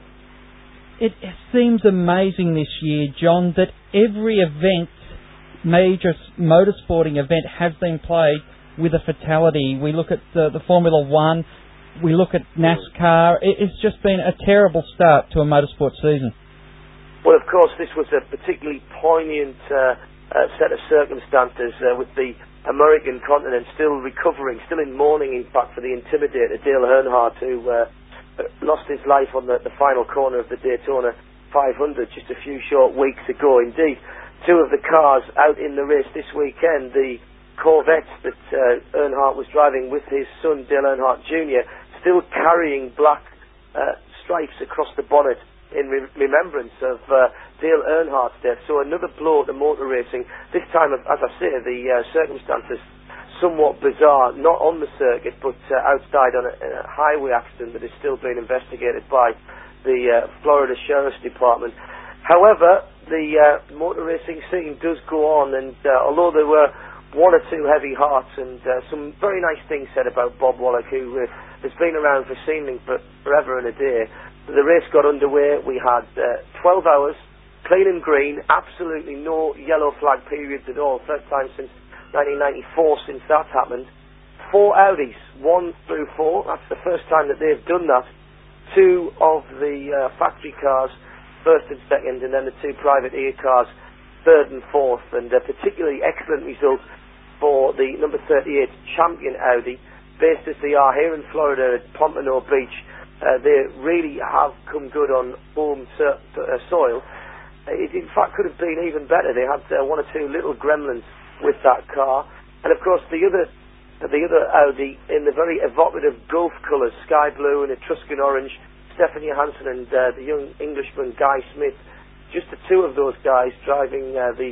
It seems amazing this year, John, that every event, major motorsporting event, has been played with a fatality. We look at the, the Formula One, we look at NASCAR. It's just been a terrible start to a motorsport season. Well, of course, this was a particularly poignant uh, uh, set of circumstances uh, with the American continent still recovering, still in mourning, in fact, for the intimidator Dale Earnhardt, who uh, lost his life on the, the final corner of the Daytona five hundred just a few short weeks ago. Indeed, two of the cars out in the race this weekend, the Corvettes that uh, Earnhardt was driving with his son Dale Earnhardt Junior, still carrying black uh, stripes across the bonnet in re- remembrance of uh, Dale Earnhardt's death. So another blow to motor racing. This time, as I say, the uh, circumstances somewhat bizarre, not on the circuit, but uh, outside on a, a highway accident that is still being investigated by the uh, Florida Sheriff's Department. However, the uh, motor racing scene does go on, and uh, although there were one or two heavy hearts and uh, some very nice things said about Bob Wallach, who uh, has been around for seeming for forever and a day, the race got underway. We had uh, twelve hours, clean and green, absolutely no yellow flag periods at all, first time since nineteen ninety-four since that's happened. Four Audis, one through four, that's the first time that they've done that. Two of the uh, factory cars, first and second, and then the two privateer cars, third and fourth, and a particularly excellent result for the number thirty-eight champion Audi, based as they are here in Florida at Pompano Beach. Uh, they really have come good on home so- uh, soil. It in fact could have been even better. They had uh, one or two little gremlins with that car, and of course the other the other Audi in the very evocative Gulf colours, sky blue and Etruscan orange. Stefan Johansson and uh, the young Englishman Guy Smith, just the two of those guys driving uh, the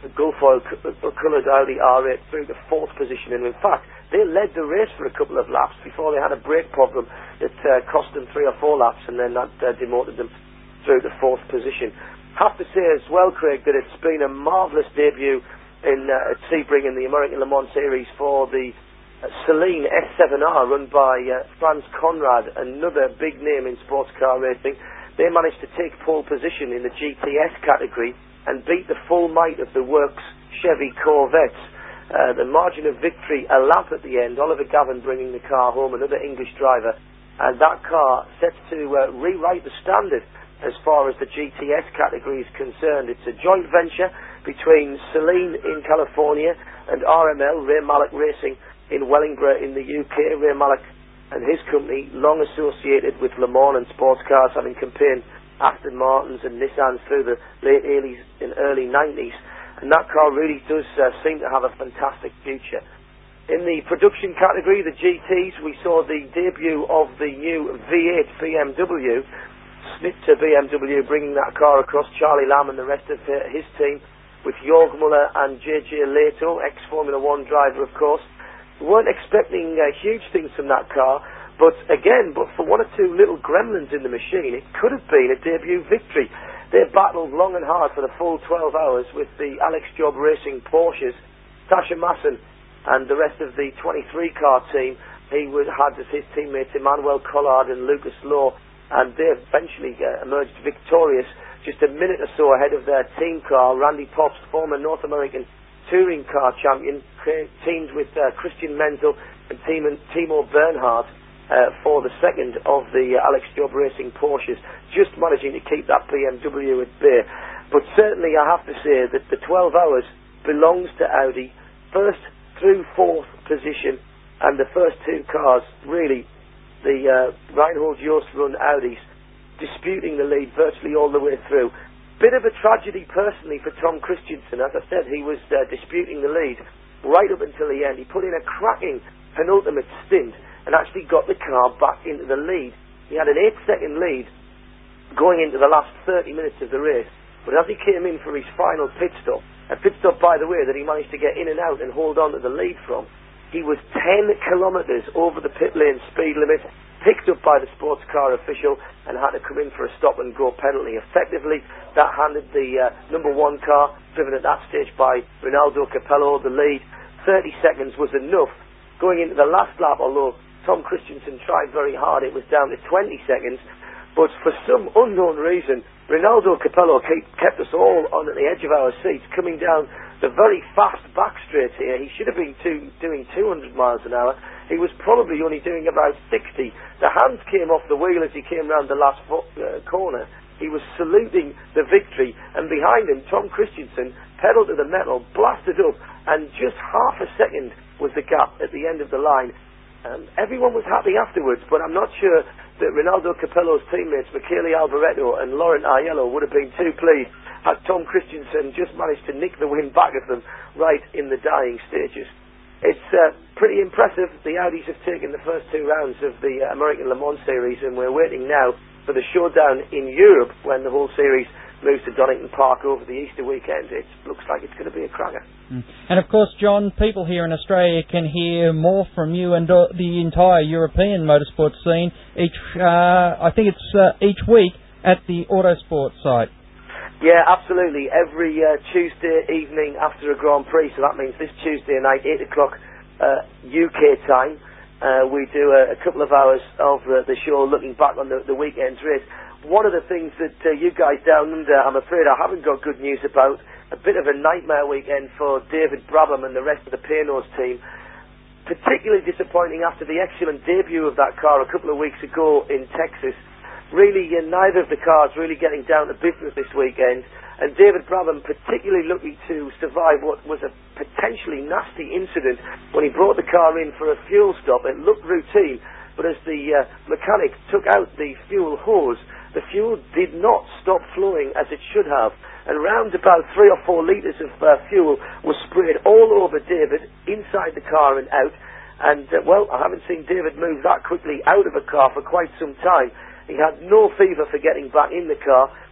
the Gulfoil coloured Audi R eight through to fourth position, and in fact they led the race for a couple of laps before they had a brake problem that uh, cost them three or four laps, and then that uh, demoted them through to fourth position. Have to say as well, Craig, that it's been a marvellous debut in uh, at Sebring in the American Le Mans Series for the uh, Celine S seven R run by uh, Franz Conrad, another big name in sports car racing. They managed to take pole position in the G T S category and beat the full might of the works Chevy Corvettes. Uh, the margin of victory, a lap at the end, Oliver Gavin bringing the car home, another English driver, and that car sets to uh, rewrite the standard as far as the G T S category is concerned. It's a joint venture between Celine in California and R M L, Ray Mallock Racing, in Wellingborough in the U K. Ray Mallock and his company, long associated with Le Mans and sports cars, having campaigned Aston Martins and Nissans through the late eighties and early nineties, and that car really does uh, seem to have a fantastic future. In the production category, the G Ts, we saw the debut of the new V eight B M W. Snitzer B M W bringing that car across, Charlie Lamb and the rest of uh, his team, with Jorg Muller and J J Leto, ex-Formula One driver of course. We weren't expecting uh, huge things from that car, but again, but for one or two little gremlins in the machine, it could have been a debut victory. They battled long and hard for the full twelve hours with the Alex Job Racing Porsches. Tasha Masson and the rest of the twenty-three car team, he would had as his teammates Emmanuel Collard and Lucas Law, and they eventually uh, emerged victorious just a minute or so ahead of their team car. Randy Pops, former North American touring car champion, teamed with uh, Christian Menzel and Timo Bernhardt Uh, for the second of the uh, Alex Job Racing Porsches, just managing to keep that B M W at bay. But certainly I have to say that the twelve hours belongs to Audi, first through fourth position, and the first two cars, really, the uh, Reinhold Jost run Audis, disputing the lead virtually all the way through. Bit of a tragedy personally for Tom Christensen. As I said, he was uh, disputing the lead right up until the end. He put in a cracking penultimate stint and actually got the car back into the lead. He had an eight second lead going into the last thirty minutes of the race, but as he came in for his final pit stop, a pit stop by the way that he managed to get in and out and hold on to the lead from, he was ten kilometres over the pit lane speed limit, picked up by the sports car official and had to come in for a stop and go penalty. Effectively, that handed the uh, number one car, driven at that stage by Rinaldo Capello, the lead. thirty seconds was enough. Going into the last lap, although Tom Christensen tried very hard, it was down to twenty seconds, but for some unknown reason, Rinaldo Capello keep, kept us all on at the edge of our seats, coming down the very fast back straight here. He should have been two, doing two hundred miles an hour. He was probably only doing about sixty. The hands came off the wheel as he came round the last fo- uh, corner. He was saluting the victory, and behind him, Tom Christensen, pedal to the metal, blasted up, and just half a second was the gap at the end of the line. Um, everyone was happy afterwards, but I'm not sure that Rinaldo Capello's teammates, Michele Alboreto and Laurent Aiello, would have been too pleased had Tom Christensen just managed to nick the win back of them right in the dying stages. It's uh, pretty impressive. The Audis have taken the first two rounds of the uh, American Le Mans Series, and we're waiting now for the showdown in Europe when the whole series moves to Donington Park over the Easter weekend. It looks like it's going to be a cracker. Mm. And of course, John, people here in Australia can hear more from you and uh, the entire European motorsport scene each, uh, I think it's uh, each week at the Autosport site. Yeah, absolutely. Every uh, Tuesday evening after a Grand Prix, so that means this Tuesday night, eight o'clock uh, U K time, uh, we do a, a couple of hours of uh, the show looking back on the, the weekend's race. One of the things that uh, you guys down under, I'm afraid I haven't got good news about, a bit of a nightmare weekend for David Brabham and the rest of the Paynos team. Particularly disappointing after the excellent debut of that car a couple of weeks ago in Texas. Really, uh, neither of the cars really getting down to business this weekend, and David Brabham particularly lucky to survive what was a potentially nasty incident when he brought the car in for a fuel stop. It looked routine, but as the uh, mechanic took out the fuel hose, the fuel did not stop flowing as it should have, and round about three or four litres of uh, fuel was sprayed all over David, inside the car and out, and uh, well, I haven't seen David move that quickly out of a car for quite some time. He had no fever for getting back in the car.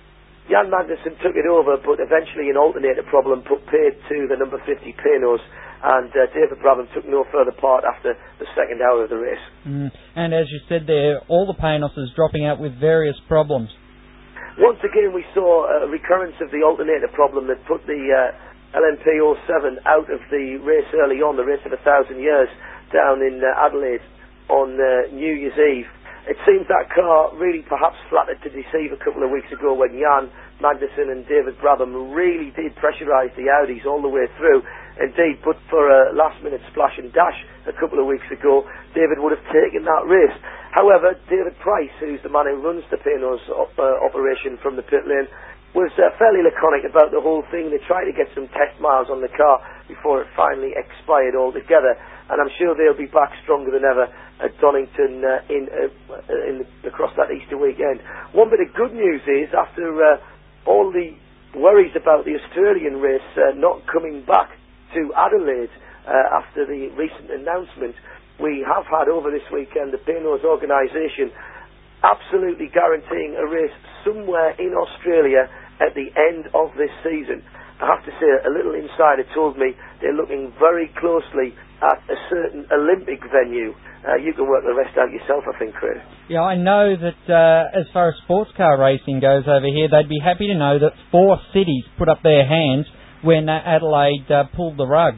Jan Magnussen took it over, but eventually an alternator problem put paid to the number fifty Panos, and uh, David Brabham took no further part after the second hour of the race. Mm. And as you said there, all the Panoses dropping out with various problems. Once again, we saw a recurrence of the alternator problem that put the uh, L M P oh seven out of the race early on, the race of a thousand years, down in uh, Adelaide on uh, New Year's Eve. It seems that car really perhaps flattered to deceive a couple of weeks ago when Jan Magnussen and David Brabham really did pressurise the Audis all the way through. Indeed, but for a last-minute splash and dash a couple of weeks ago, David would have taken that race. However, David Price, who's the man who runs the Panos op- uh, operation from the pit lane, was uh, fairly laconic about the whole thing. They tried to get some test miles on the car before it finally expired altogether, and I'm sure they'll be back stronger than ever at Donington uh, in, uh, in across that Easter weekend. One bit of good news is, after uh, all the worries about the Australian race uh, not coming back to Adelaide uh, after the recent announcement, we have had over this weekend the Panos organisation absolutely guaranteeing a race somewhere in Australia at the end of this season. I have to say, a little insider told me they're looking very closely at a certain Olympic venue. Uh, you can work the rest out yourself, I think, Craig. Yeah, I know that uh, as far as sports car racing goes over here, they'd be happy to know that four cities put up their hands when uh, Adelaide uh, pulled the rug.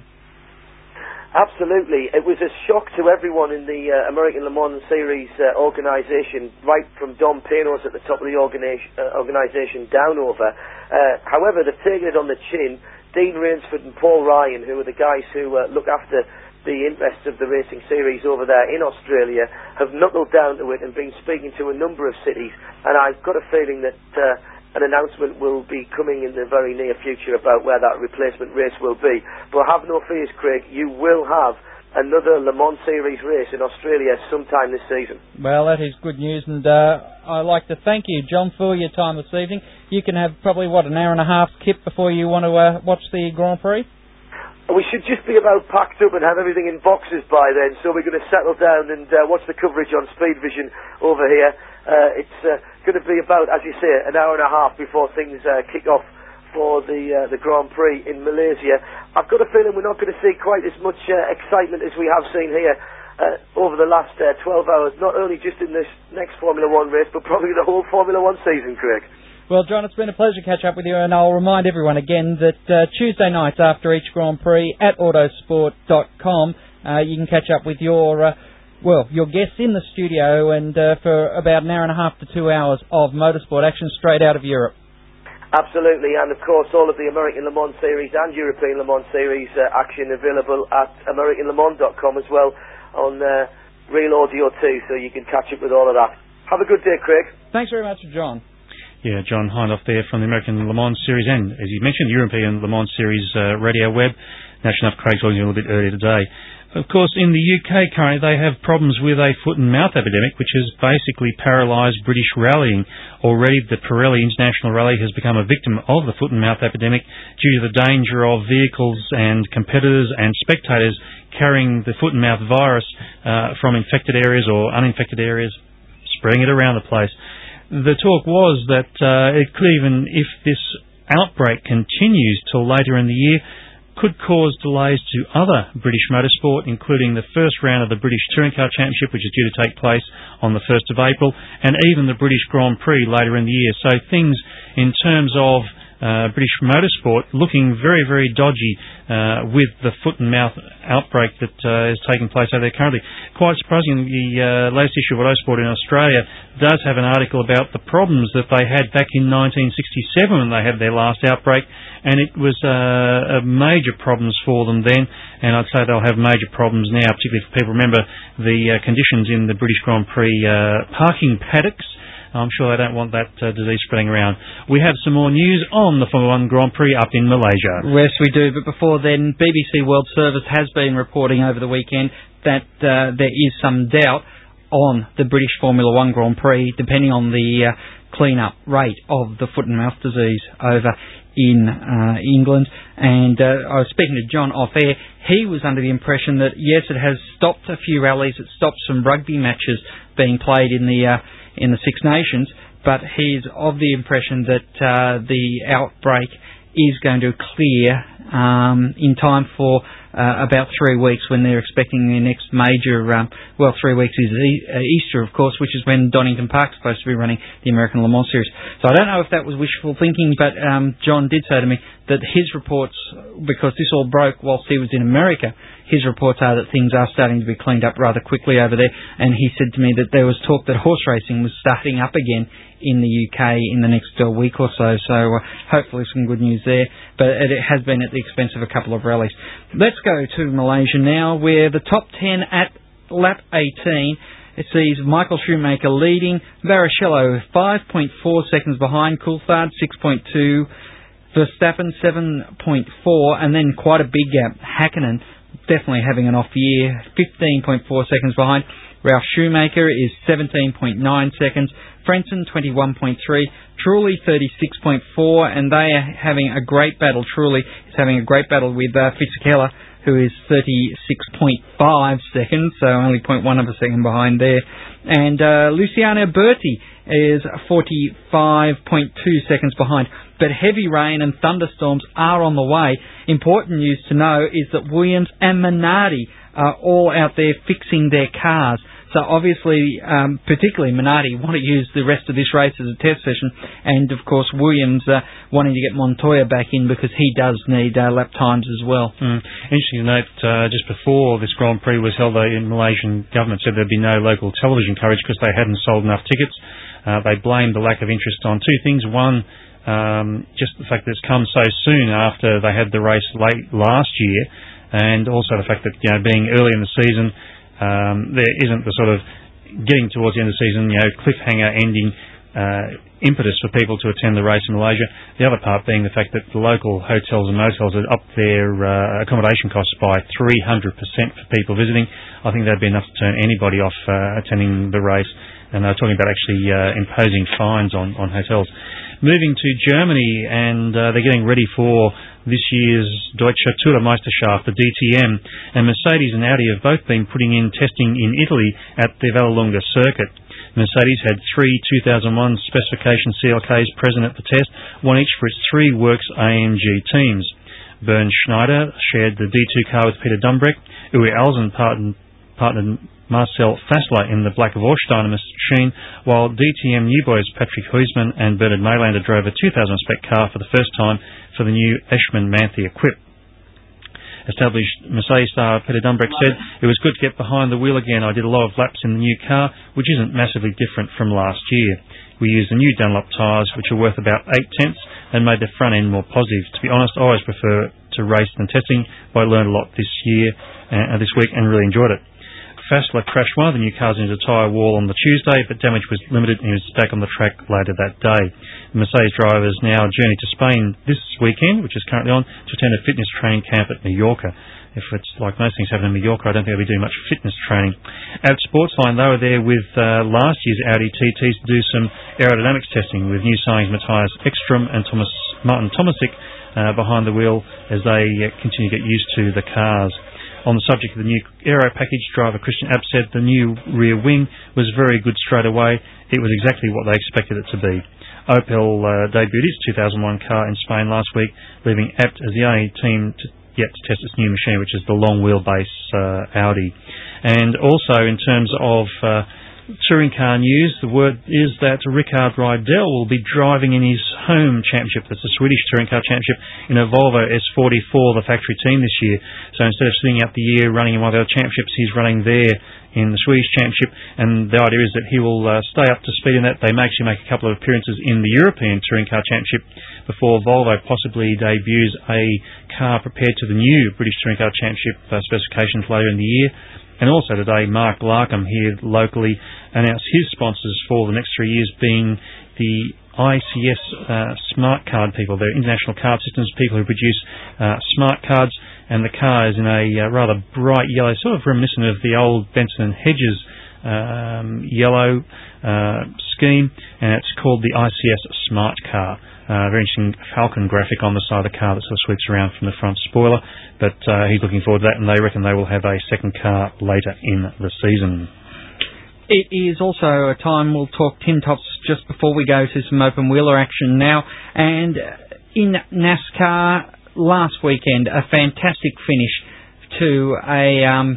Absolutely. It was a shock to everyone in the uh, American Le Mans Series uh, organisation, right from Dom Panos at the top of the organi- uh, organisation down over. Uh, however, they've taken it on the chin. Dean Rainsford and Paul Ryan, who are the guys who uh, look after the interests of the racing series over there in Australia, have knuckled down to it and been speaking to a number of cities. And I've got a feeling that uh, an announcement will be coming in the very near future about where that replacement race will be. But have no fears, Craig, you will have another Le Mans Series race in Australia sometime this season. Well, that is good news, and uh, I'd like to thank you, John, for your time this evening. You can have probably, what, an hour and a half kip before you want to uh, watch the Grand Prix? We should just be about packed up and have everything in boxes by then, so we're going to settle down and uh, watch the coverage on Speed Vision over here. Uh, it's uh, going to be about, as you say, an hour and a half before things uh, kick off for the uh, the Grand Prix in Malaysia. I've got a feeling we're not going to see quite as much uh, excitement as we have seen here uh, over the last uh, twelve hours, not only just in this next Formula One race, but probably the whole Formula One season, Craig. Well, John, it's been a pleasure to catch up with you, and I'll remind everyone again that uh, Tuesday nights after each Grand Prix at autosport dot com, uh, you can catch up with your, uh, well, your guests in the studio, and uh, for about an hour and a half to two hours of motorsport action straight out of Europe. Absolutely, and of course all of the American Le Mans Series and European Le Mans Series uh, action available at american le mans dot com as well on uh, Real Audio too, so you can catch up with all of that. Have a good day, Craig. Thanks very much, John. Yeah, John Hindhoff there from the American Le Mans Series and, as you mentioned, the European Le Mans Series uh, radio web. Naturally enough, Craig's talking a little bit earlier today. Of course, in the U K currently they have problems with a foot and mouth epidemic, which has basically paralysed British rallying. Already the Pirelli International Rally has become a victim of the foot and mouth epidemic due to the danger of vehicles and competitors and spectators carrying the foot and mouth virus uh, from infected areas or uninfected areas, spreading it around the place. The talk was that uh, it could even, if this outbreak continues till later in the year, could cause delays to other British motorsport, including the first round of the British Touring Car Championship, which is due to take place on the first of April, and even the British Grand Prix later in the year. So things in terms of uh, British motorsport looking very, very dodgy uh, with the foot and mouth outbreak that uh, is taking place over there currently. Quite surprisingly, the uh, latest issue of Autosport in Australia does have an article about the problems that they had back in nineteen sixty-seven when they had their last outbreak, and it was uh, major problems for them then, and I'd say they'll have major problems now, particularly if people remember the uh, conditions in the British Grand Prix uh, parking paddocks. I'm sure they don't want that uh, disease spreading around. We have some more news on the Formula One Grand Prix up in Malaysia. Yes, we do, but before then, B B C World Service has been reporting over the weekend that uh, there is some doubt on the British Formula One Grand Prix, depending on the uh, clean-up rate of the foot and mouth disease over in uh, England. And uh, I was speaking to John off-air. He was under the impression that, yes, it has stopped a few rallies, it stopped some rugby matches being played in the... Uh, in the Six Nations, but he's of the impression that uh, the outbreak is going to clear um, in time for uh, about three weeks when they're expecting their next major, um, well, three weeks is e- uh, Easter, of course, which is when Donington Park's supposed to be running the American Le Mans Series. So I don't know if that was wishful thinking, but um, John did say to me that his reports, because this all broke whilst he was in America, his reports are that things are starting to be cleaned up rather quickly over there, and he said to me that there was talk that horse racing was starting up again in the U K in the next uh, week or so, so uh, hopefully some good news there, but it, it has been at the expense of a couple of rallies. Let's go to Malaysia now, where the top ten at lap eighteen, it sees Michael Schumacher leading, Barrichello five point four seconds behind, Coulthard six point two, Verstappen seven point four, and then quite a big gap, Hakkinen definitely having an off year, fifteen point four seconds behind. Ralf Schumacher is seventeen point nine seconds, Frentzen twenty-one point three, Trulli thirty-six point four, and they are having a great battle. Trulli is having a great battle with uh, Fisichella, who is thirty-six point five seconds, so only zero point one of a second behind there. And uh, Luciano Berti is forty-five point two seconds behind. But heavy rain and thunderstorms are on the way. Important news to know is that Williams and Minardi are all out there fixing their cars. So obviously, um, particularly Minardi, want to use the rest of this race as a test session, and of course Williams uh, wanting to get Montoya back in because he does need uh, lap times as well. Mm. Interesting to note, uh, just before this Grand Prix was held, the Malaysian government said there'd be no local television coverage because they hadn't sold enough tickets. Uh, they blamed the lack of interest on two things. One, um, just the fact that it's come so soon after they had the race late last year, and also the fact that, you know, being early in the season, Um, there isn't the sort of getting towards the end of the season, you know, cliffhanger ending uh, impetus for people to attend the race in Malaysia. The other part being the fact that the local hotels and motels have upped their uh, accommodation costs by three hundred percent for people visiting. I think that'd be enough to turn anybody off uh, attending the race. And they're talking about actually uh, imposing fines on, on hotels. Moving to Germany, and uh, they're getting ready for this year's Deutsche Tourmeisterschaft, the D T M, and Mercedes and Audi have both been putting in testing in Italy at the Vallelunga circuit. Mercedes had three two thousand one specification C L Ks present at the test, one each for its three Works A M G teams. Bernd Schneider shared the D two car with Peter Dumbreck. Uwe Alsen partnered, partnered Marcel Fassler in the Black Vorsteiner machine, while D T M new boys Patrick Huisman and Bernard Maylander drove a two thousand spec car for the first time for the new Eschmann-Manthey equip. Established Mercedes star Peter Dumbreck said, "It was good to get behind the wheel again. I did a lot of laps in the new car, which isn't massively different from last year. We used the new Dunlop tyres, which are worth about eight tenths, and made the front end more positive. To be honest, I always prefer to race than testing, but I learned a lot this year, uh, this week, and really enjoyed it." Fassler crashed one of the new cars into the tyre wall on the Tuesday, but damage was limited and he was back on the track later that day. The Mercedes drivers now journey to Spain this weekend, which is currently on, to attend a fitness training camp at Mallorca. If it's like most things happen in Mallorca, I don't think they'll be doing much fitness training. At Sportsline, they were there with uh, last year's Audi T Ts to do some aerodynamics testing with new signings Matthias Ekstrom and Thomas Martin Tomasic uh, behind the wheel as they uh, continue to get used to the cars. On the subject of the new aero package, driver Christian Abt said the new rear wing was very good straight away. It was exactly what they expected it to be. Opel uh, debuted its two thousand one car in Spain last week, leaving Abt as the only team to yet to test its new machine, which is the long wheelbase uh, Audi. And also in terms of uh, touring car news, the word is that Rickard Rydell will be driving in his home championship, that's the Swedish Touring Car Championship, in a Volvo S forty-four, the factory team this year. So instead of sitting out the year running in one of the other championships, he's running there in the Swedish Championship, and the idea is that he will uh, stay up to speed in that. They may actually make a couple of appearances in the European Touring Car Championship before Volvo possibly debuts a car prepared to the new British Touring Car Championship uh, specifications later in the year. And also today, Mark Larkham here locally announced his sponsors for the next three years being the I C S uh, smart card people. They're International Card Systems people who produce uh, smart cards, and the car is in a uh, rather bright yellow, sort of reminiscent of the old Benson and Hedges um, yellow uh, scheme, and it's called the I C S Smart Car. Uh, very interesting falcon graphic on the side of the car that sort of sweeps around from the front spoiler, but uh, he's looking forward to that, and they reckon they will have a second car later in the season. It is also a time we'll talk Tin Tops just before we go to some open wheeler action now. And in NASCAR last weekend, a fantastic finish to a um,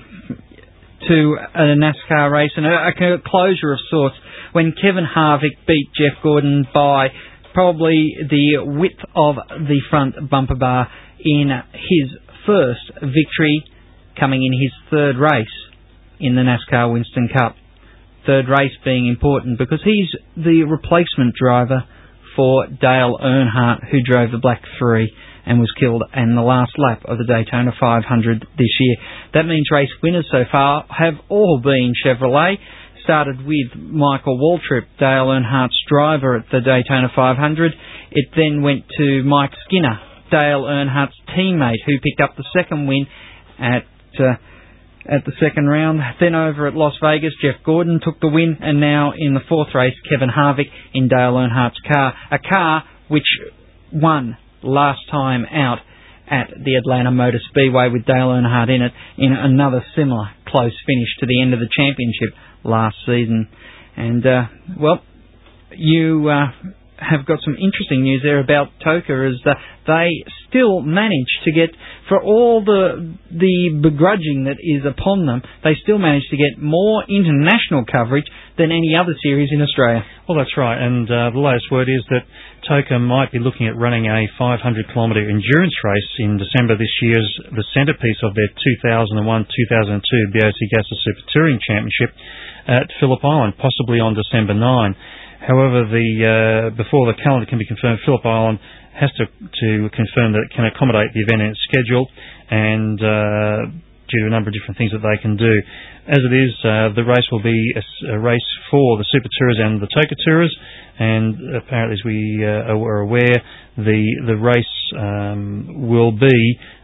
to a NASCAR race and a, a closure of sorts when Kevin Harvick beat Jeff Gordon by probably the width of the front bumper bar in his first victory, coming in his third race in the NASCAR Winston Cup. Third race being important because he's the replacement driver for Dale Earnhardt, who drove the Black Three and was killed in the last lap of the Daytona five hundred this year. That means race winners so far have all been Chevrolet. Started with Michael Waltrip, Dale Earnhardt's driver at the Daytona five hundred. It then went to Mike Skinner, Dale Earnhardt's teammate, who picked up the second win at uh, at the second round. Then over at Las Vegas, Jeff Gordon took the win, and now in the fourth race, Kevin Harvick in Dale Earnhardt's car, a car which won last time out at the Atlanta Motor Speedway with Dale Earnhardt in it, in another similar close finish to the end of the championship last season. And, uh, well, you uh, have got some interesting news there about TOCA, as uh, they still manage to get, for all the the begrudging that is upon them, they still manage to get more international coverage than any other series in Australia. Well, that's right, and uh, the latest word is that TOCA might be looking at running a five hundred kilometre endurance race in December this year as the centrepiece of their two thousand one two thousand two B O C Gasa Super Touring Championship at Phillip Island, possibly on December ninth. However, the uh, before the calendar can be confirmed, Phillip Island has to, to confirm that it can accommodate the event in its schedule, and uh, due to a number of different things that they can do. As it is, uh, the race will be a, a race for the Super Tourers and the TOCA Tourers, and apparently, as we uh, are aware, the the race um, will be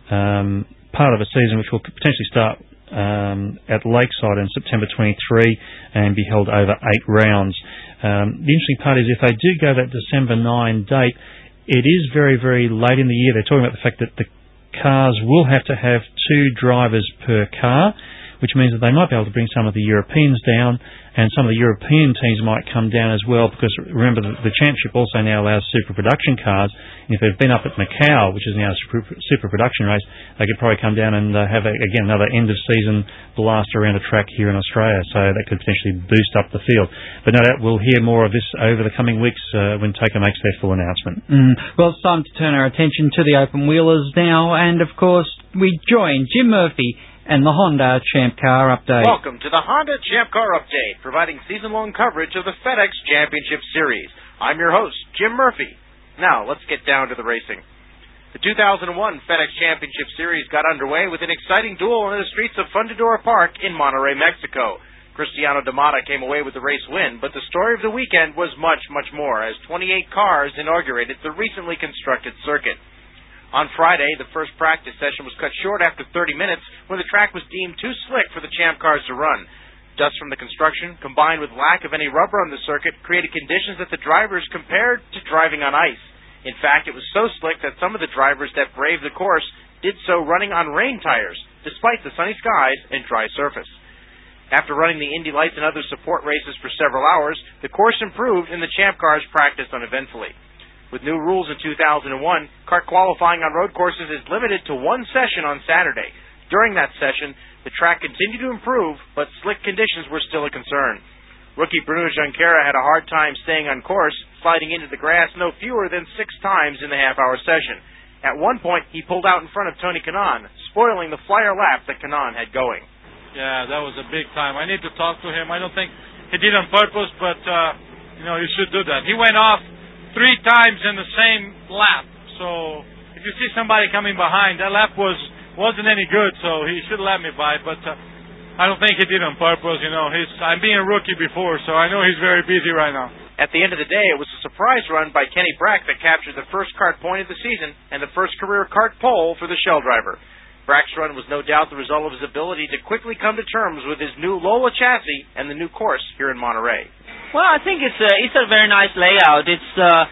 um, part of a season which will potentially start um, at Lakeside on September twenty-third and be held over eight rounds. Um, the interesting part is if they do go that December ninth date, it is very, very late in the year. They're talking about the fact that the cars will have to have two drivers per car, which means that they might be able to bring some of the Europeans down, and some of the European teams might come down as well, because remember, the, the championship also now allows super production cars. And if they've been up at Macau, which is now a super, super production race, they could probably come down and uh, have, a, again, another end-of-season blast around a track here in Australia, so that could potentially boost up the field. But no doubt we'll hear more of this over the coming weeks uh, when TOCA makes their full announcement. Mm. Well, it's time to turn our attention to the open wheelers now, and of course we join Jim Murphy and the Honda Champ Car Update. Welcome to the Honda Champ Car Update, providing season-long coverage of the FedEx Championship Series. I'm your host, Jim Murphy. Now, let's get down to the racing. The two thousand one FedEx Championship Series got underway with an exciting duel on the streets of Fundadora Park in Monterrey, Mexico. Cristiano Damata came away with the race win, but the story of the weekend was much, much more, as twenty-eight cars inaugurated the recently constructed circuit. On Friday, the first practice session was cut short after thirty minutes when the track was deemed too slick for the Champ cars to run. Dust from the construction, combined with lack of any rubber on the circuit, created conditions that the drivers compared to driving on ice. In fact, it was so slick that some of the drivers that braved the course did so running on rain tires, despite the sunny skies and dry surface. After running the Indy Lights and other support races for several hours, the course improved and the Champ cars practiced uneventfully. With new rules in two thousand one, kart qualifying on road courses is limited to one session on Saturday. During that session, the track continued to improve, but slick conditions were still a concern. Rookie Bruno Junqueira had a hard time staying on course, sliding into the grass no fewer than six times in the half-hour session. At one point, he pulled out in front of Tony Kanaan, spoiling the flyer lap that Kanaan had going. Yeah, that was a big time. I need to talk to him. I don't think he did it on purpose, but, uh, you know, he should do that. He went off three times in the same lap. So if you see somebody coming behind, that lap was, wasn't any good, so he should let me by. But uh, I don't think he did it on purpose. You know, he's, I'm being a rookie before, so I know he's very busy right now. At the end of the day, it was a surprise run by Kenny Brack that captured the first kart point of the season and the first career kart pole for the Shell driver. Brack's run was no doubt the result of his ability to quickly come to terms with his new Lola chassis and the new course here in Monterey. Well, I think it's a, it's a very nice layout. It's uh,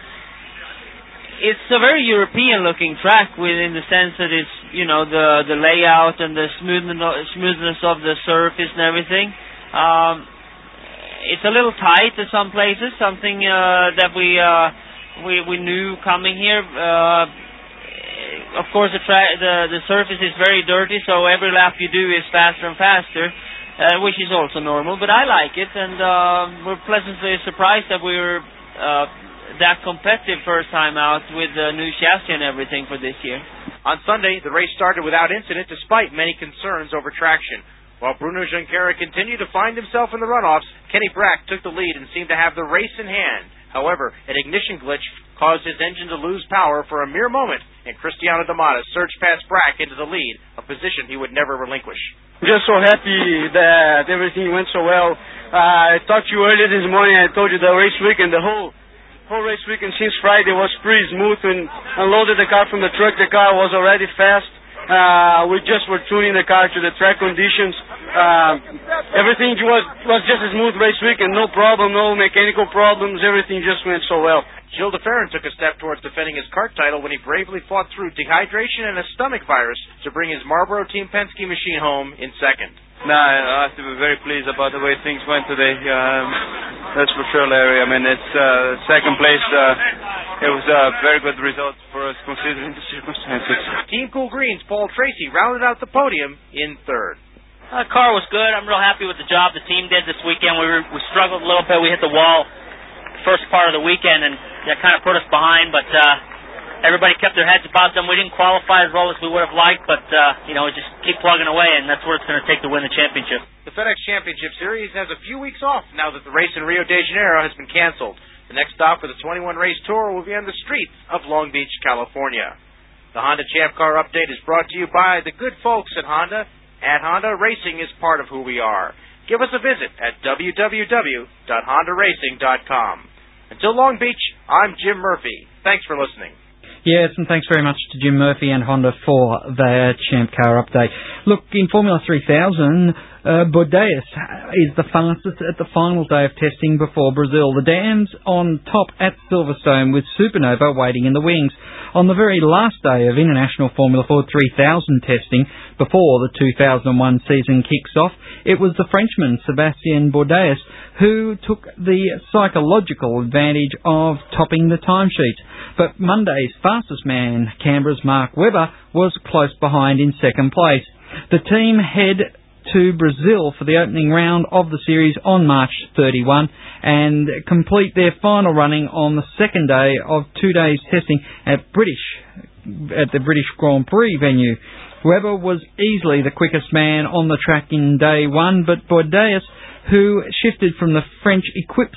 it's a very European-looking track, within the sense that it's, you know, the the layout and the smoothness smoothness of the surface and everything. Um, it's a little tight at some places, something uh, that we, uh, we we knew coming here. Uh, of course, the, tra- the the surface is very dirty, so every lap you do is faster and faster, uh, which is also normal. But I like it, and uh, we're pleasantly surprised that we were uh, that competitive first time out with the new chassis and everything for this year. On Sunday, the race started without incident despite many concerns over traction. While Bruno Junqueira continued to find himself in the runoffs, Kenny Brack took the lead and seemed to have the race in hand. However, an ignition glitch caused his engine to lose power for a mere moment, and Cristiano D'Amata surged past Brack into the lead, a position he would never relinquish. I'm just so happy that everything went so well. Uh, I talked to you earlier this morning. I told you the race weekend, the whole whole race weekend since Friday was pretty smooth. When unloaded the car from the truck, the car was already fast. Uh, we just were tuning the car to the track conditions. Uh, everything was was just a smooth race weekend, no problem, no mechanical problems. Everything just went so well. Gilles de Ferran took a step towards defending his kart title when he bravely fought through dehydration and a stomach virus to bring his Marlboro Team Penske machine home in second. No, I have to be very pleased about the way things went today. Um, that's for sure, Larry. I mean, it's uh, second place. Uh, it was a very good result for us considering the circumstances. Team Cool Green's Paul Tracy rounded out the podium in third. The uh, car was good. I'm real happy with the job the team did this weekend. We were, we struggled a little bit. We hit the wall first part of the weekend, and that kind of put us behind, but uh, everybody kept their heads about them. We didn't qualify as well as we would have liked, but uh, you know, just keep plugging away, and that's what it's going to take to win the championship. The FedEx Championship Series has a few weeks off now that the race in Rio de Janeiro has been canceled. The next stop for the twenty-one race tour will be on the streets of Long Beach, California. The Honda Champ Car Update is brought to you by the good folks at Honda. At Honda, racing is part of who we are. Give us a visit at w w w dot honda racing dot com. Until Long Beach, I'm Jim Murphy. Thanks for listening. Yes, and thanks very much to Jim Murphy and Honda for their Champ Car update. Look, in Formula three thousand, uh, Bordeaux is the fastest at the final day of testing before Brazil. The Dams on top at Silverstone with Supernova waiting in the wings. On the very last day of International Formula Ford three thousand testing, before the two thousand one season kicks off, it was the Frenchman Sébastien Bourdais who took the psychological advantage of topping the timesheet. But Monday's fastest man, Canberra's Mark Webber, was close behind in second place. The team head to Brazil for the opening round of the series on March thirty-first and complete their final running on the second day of two days testing at British at the British Grand Prix venue. Webber was easily the quickest man on the track in day one, but Bourdais, who shifted from the French Equips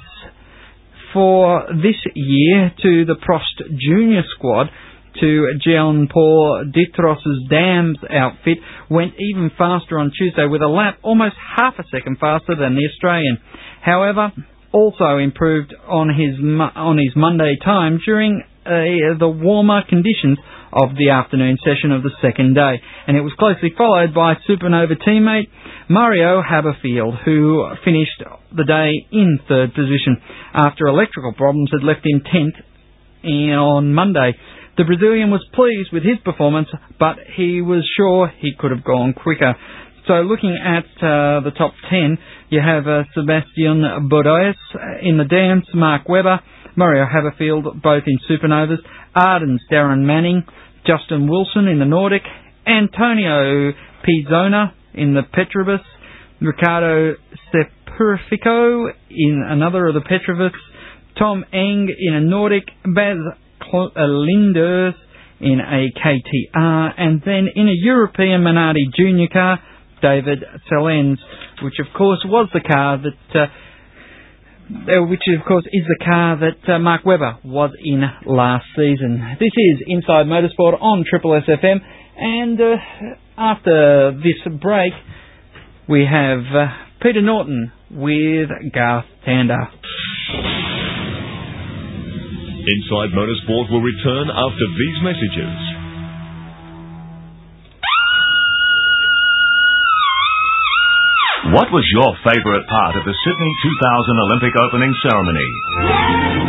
for this year to the Prost Junior squad to Jean-Paul Dittros's Dams outfit, went even faster on Tuesday with a lap almost half a second faster than the Australian. However, also improved on his on his Monday time during uh, the warmer conditions of the afternoon session of the second day, and it was closely followed by Supernova teammate Mario Haberfield, who finished the day in third position after electrical problems had left him tenth on Monday. The Brazilian was pleased with his performance, but he was sure he could have gone quicker. So looking at uh, the top ten, you have uh, Sébastien Bourdais in the Dams, Mark Webber, Mario Haberfield, both in Supernovas, Arden's Darren Manning, Justin Wilson in the Nordic, Antonio Pizzona in the Petrobras, Ricardo Sepurifico in another of the Petrobras, Tom Eng in a Nordic, Baz Linders in a K T R, and then in a European Minardi Junior car, David Salens, which of course was the car that, uh, which of course is the car that uh, Mark Webber was in last season. This is Inside Motorsport on Triple S F M, and uh, after this break, we have uh, Peter Norton with Garth Tander. Inside Motorsport will return after these messages. What was your favourite part of the Sydney two thousand Olympic opening ceremony?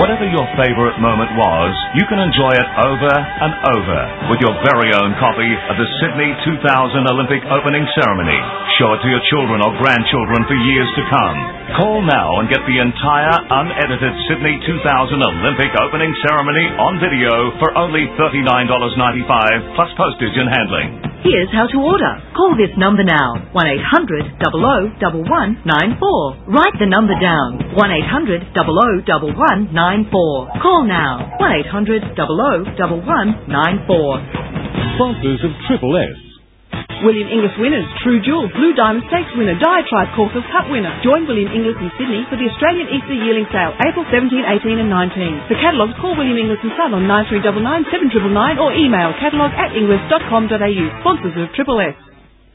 Whatever your favorite moment was, you can enjoy it over and over with your very own copy of the Sydney two thousand Olympic opening ceremony. Show it to your children or grandchildren for years to come. Call now and get the entire unedited Sydney two thousand Olympic opening ceremony on video for only thirty-nine dollars ninety-five plus postage and handling. Here's how to order. Call this number now, one eight hundred, zero zero, one one nine four. Write the number down, one eight hundred, zero zero, one one nine four. Call now, one eight hundred, zero zero, one one nine four. Sponsors of Triple S. William Inglis winners, True Jewel, Blue Diamond Stakes winner, Diatribe Courses Cup winner. Join William Inglis in Sydney for the Australian Easter Yearling Sale, April seventeenth, eighteenth and nineteenth. For catalogues, call William Inglis and Son on nine three nine nine, seven nine nine nine or email catalogue at inglis dot com dot a u. Sponsors of Triple S.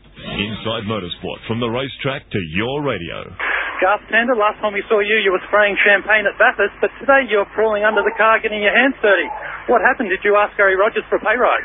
Inside Motorsport, from the racetrack to your radio. Garth Tander, last time we saw you, you were spraying champagne at Bathurst, but today you're crawling under the car getting your hands dirty. What happened? Did you ask Gary Rogers for a pay rise?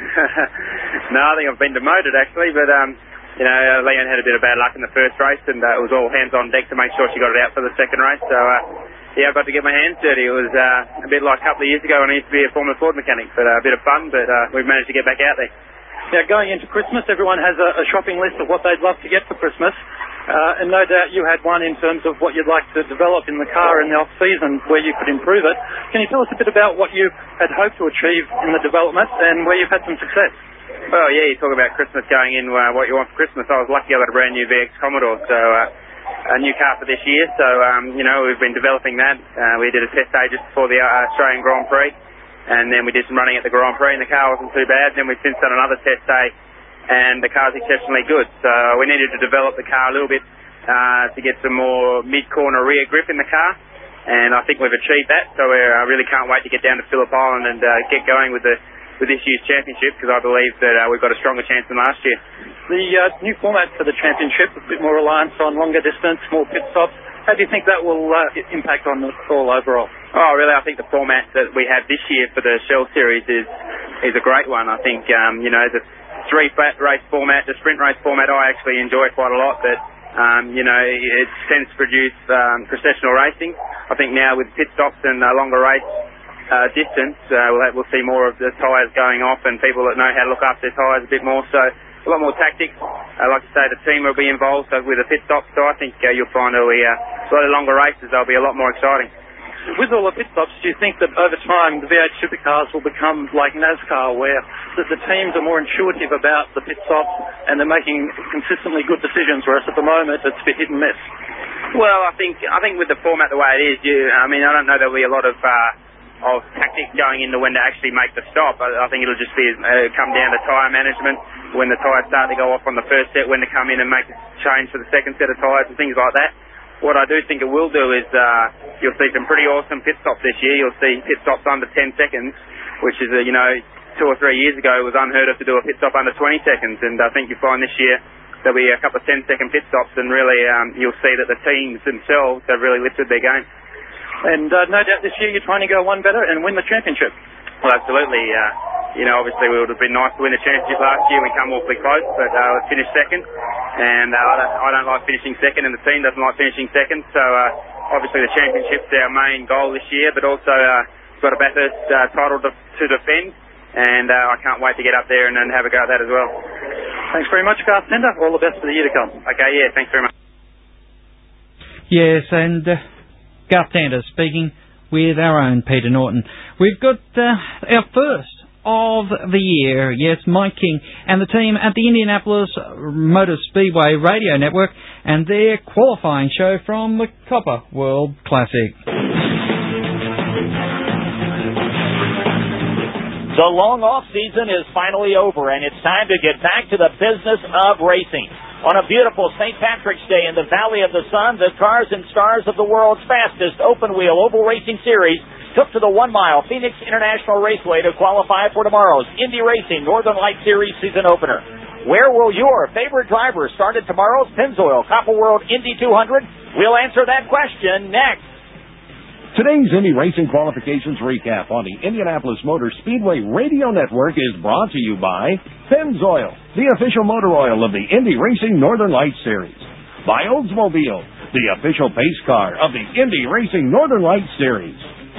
No, I think I've been demoted actually, but um, you know, uh, Leanne had a bit of bad luck in the first race, and uh, it was all hands on deck to make sure she got it out for the second race. So uh, yeah, I got to get my hands dirty. It was uh, a bit like a couple of years ago when I used to be a Formula Ford mechanic, but uh, a bit of fun. But uh, we've managed to get back out there. Now, going into Christmas, everyone has a, a shopping list of what they'd love to get for Christmas. Uh, and no doubt you had one in terms of what you'd like to develop in the car in the off-season where you could improve it. Can you tell us a bit about what you had hoped to achieve in the development and where you've had some success? Well, yeah, you talk about Christmas going in, uh, what you want for Christmas. I was lucky I got a brand new V X Commodore, so uh, a new car for this year. So, um, you know, we've been developing that. Uh, we did a test day just before the uh, Australian Grand Prix, and then we did some running at the Grand Prix, and the car wasn't too bad. Then we've since done another test day, and the car's exceptionally good. So we needed to develop the car a little bit uh, to get some more mid-corner rear grip in the car, and I think we've achieved that. So we I really can't wait to get down to Phillip Island and uh, get going with the with this year's championship, because I believe that uh, we've got a stronger chance than last year. The uh, new format for the championship, a bit more reliance on longer distance, more pit stops. How do you think that will uh, impact on the all overall? Oh, really, I think the format that we have this year for the Shell Series is is a great one. I think, um, you know, the three flat race format, the sprint race format, I actually enjoy quite a lot, but, um, you know, it tends to produce um, processional racing. I think now with pit stops and uh, longer race uh, distance, uh, we'll, have, we'll see more of the tyres going off and people that know how to look after their tyres a bit more. So a lot more tactics. Uh, like I say, the team will be involved so with the pit stops, so I think uh, you'll find it'll be uh, a lot of longer races. They'll be a lot more exciting. With all the pit stops, do you think that over time the V eight supercars will become like NASCAR, where the, the teams are more intuitive about the pit stops and they're making consistently good decisions, whereas at the moment it's a bit hit and miss? Well, I think I think with the format the way it is, you, I mean, I don't know there'll be a lot of uh, of tactics going into when to actually make the stop. I, I think it'll just be uh, come down to tyre management, when the tyres start to go off on the first set, when to come in and make a change for the second set of tyres and things like that. What I do think it will do is uh, you'll see some pretty awesome pit stops this year. You'll see pit stops under ten seconds, which is, uh, you know, two or three years ago it was unheard of to do a pit stop under twenty seconds. And I think you find this year there'll be a couple of ten second pit stops, and really um, you'll see that the teams themselves have really lifted their game. And uh, no doubt this year you're trying to go one better and win the championship. Well, absolutely. Uh, you know, obviously it would have been nice to win the championship last year. We come awfully close, but uh, we finished second. And uh, I, don't, I don't like finishing second, and the team doesn't like finishing second. So uh, obviously the championship's our main goal this year, but also uh, we've got a Bathurst uh, title to, to defend. And uh, I can't wait to get up there and, and have a go at that as well. Thanks very much, Garth Tander. All the best for the year to come. Okay, yeah, thanks very much. Yes, and uh, Garth Tander speaking with our own Peter Norton. We've got uh, our first of the year, yes, Mike King and the team at the Indianapolis Motor Speedway Radio Network and their qualifying show from the Copper World Classic. The long off-season is finally over, and it's time to get back to the business of racing. On a beautiful Saint Patrick's Day in the Valley of the Sun, the Cars and Stars of the world's fastest open-wheel oval racing series took to the one-mile Phoenix International Raceway to qualify for tomorrow's Indy Racing Northern Light Series season opener. Where will your favorite driver start at tomorrow's Pennzoil Copper World Indy two hundred? We'll answer that question next. Today's Indy Racing Qualifications Recap on the Indianapolis Motor Speedway Radio Network is brought to you by Pennzoil, the official motor oil of the Indy Racing Northern Lights Series. By Oldsmobile, the official pace car of the Indy Racing Northern Lights Series.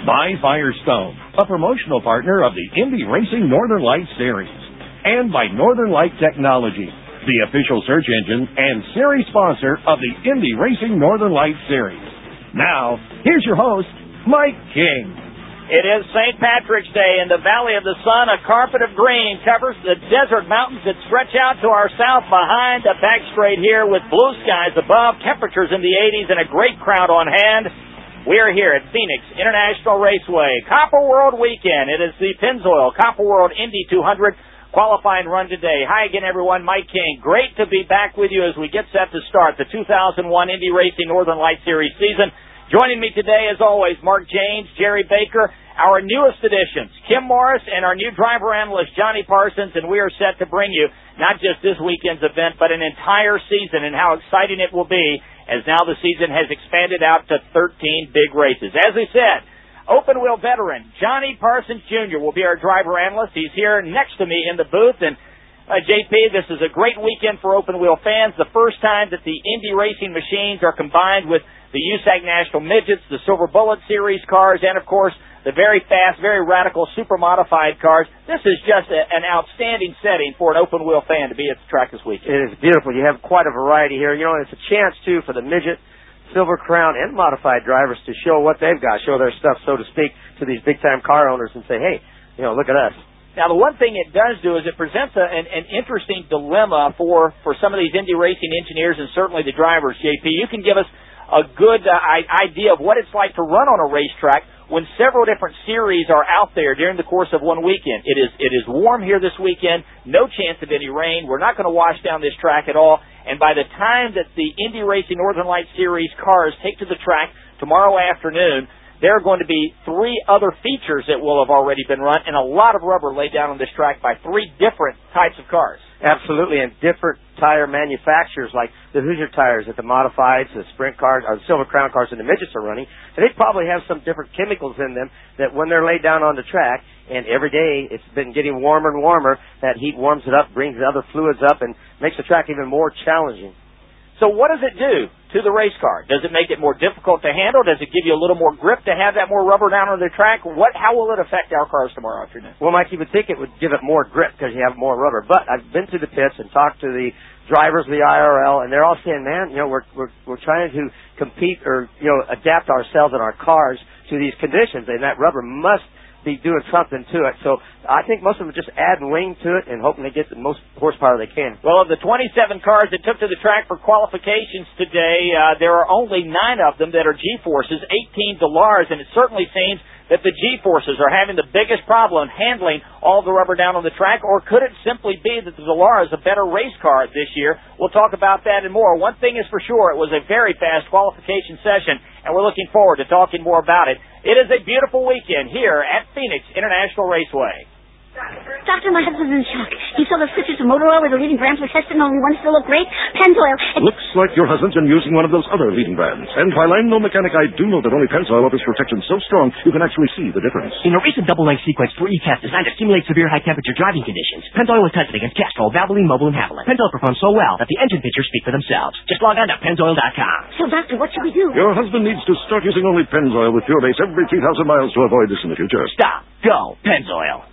By Firestone, a promotional partner of the Indy Racing Northern Lights Series. And by Northern Light Technology, the official search engine and series sponsor of the Indy Racing Northern Lights Series. Now, here's your host, Mike King. It is Saint Patrick's Day in the Valley of the Sun. A carpet of green covers the desert mountains that stretch out to our south behind the back straight here with blue skies above, temperatures in the eighties, and a great crowd on hand. We are here at Phoenix International Raceway. Copper World Weekend. It is the Pennzoil Copper World Indy two hundred qualifying run today. Hi again, everyone. Mike King. Great to be back with you as we get set to start the two thousand one Indy Racing Northern Lights Series season. Joining me today, as always, Mark James, Jerry Baker, our newest additions, Kim Morris, and our new driver analyst, Johnny Parsons, and we are set to bring you not just this weekend's event, but an entire season, and how exciting it will be as now the season has expanded out to thirteen big races. As we said, open wheel veteran Johnny Parsons Junior will be our driver analyst. He's here next to me in the booth, and uh, J P, this is a great weekend for open wheel fans. The first time that the Indy Racing machines are combined with the U S A C National Midgets, the Silver Bullet Series cars, and of course the very fast, very radical, super modified cars. This is just a, an outstanding setting for an open wheel fan to be at the track this weekend. It is beautiful. You have quite a variety here. You know, it's a chance too for the midget, Silver Crown, and modified drivers to show what they've got, show their stuff, so to speak, to these big time car owners and say, hey, you know, look at us. Now, the one thing it does do is it presents a, an, an interesting dilemma for, for some of these Indy Racing engineers and certainly the drivers, J P. You can give us a good uh, idea of what it's like to run on a racetrack when several different series are out there during the course of one weekend. It is it is warm here this weekend, no chance of any rain. We're not going to wash down this track at all. And by the time that the Indy Racing Northern Lights Series cars take to the track tomorrow afternoon, there are going to be three other features that will have already been run, and a lot of rubber laid down on this track by three different types of cars. Absolutely, and different tire manufacturers like the Hoosier tires that the modifieds, the sprint cars, or the Silver Crown cars and the midgets are running. And they probably have some different chemicals in them that when they're laid down on the track, and every day it's been getting warmer and warmer, that heat warms it up, brings the other fluids up, and makes the track even more challenging. So what does it do to the race car? Does it make it more difficult to handle? Does it give you a little more grip to have that more rubber down on the track? What? How will it affect our cars tomorrow afternoon? Well, Mike, you would think it would give it more grip because you have more rubber. But I've been to the pits and talked to the drivers of the I R L, and they're all saying, man, you know, we're we're we're trying to compete or, you know, adapt ourselves and our cars to these conditions, and that rubber must be doing something to it. So I think most of them just add wing to it and hoping to get the most horsepower they can. Well, of the twenty-seven cars that took to the track for qualifications today, uh, there are only nine of them that are G-Forces, eighteen Dalars, and it certainly seems that the G-Forces are having the biggest problem handling all the rubber down on the track, or could it simply be that the Dallar is a better race car this year? We'll talk about that and more. One thing is for sure, it was a very fast qualification session, and we're looking forward to talking more about it. It is a beautiful weekend here at Phoenix International Raceway. Doctor, my husband's in shock. He saw the switches of motor oil were the leading brands were tested, and only one still looked great. Pennzoil. And looks like your husband's been using one of those other leading brands. And while I'm no mechanic, I do know that only Pennzoil offers protection so strong you can actually see the difference. In a recent double-length sequence for E C A S designed to simulate severe high-temperature driving conditions, Pennzoil was tested against Castrol, Valvoline, Mobil, and Haviland. Pennzoil performs so well that the engine pictures speak for themselves. Just log on to Pennzoil dot com. So, Doctor, what should we do? Your husband needs to start using only Pennzoil with Pure Base every three thousand miles to avoid this in the future. Stop. Go. Pennzoil.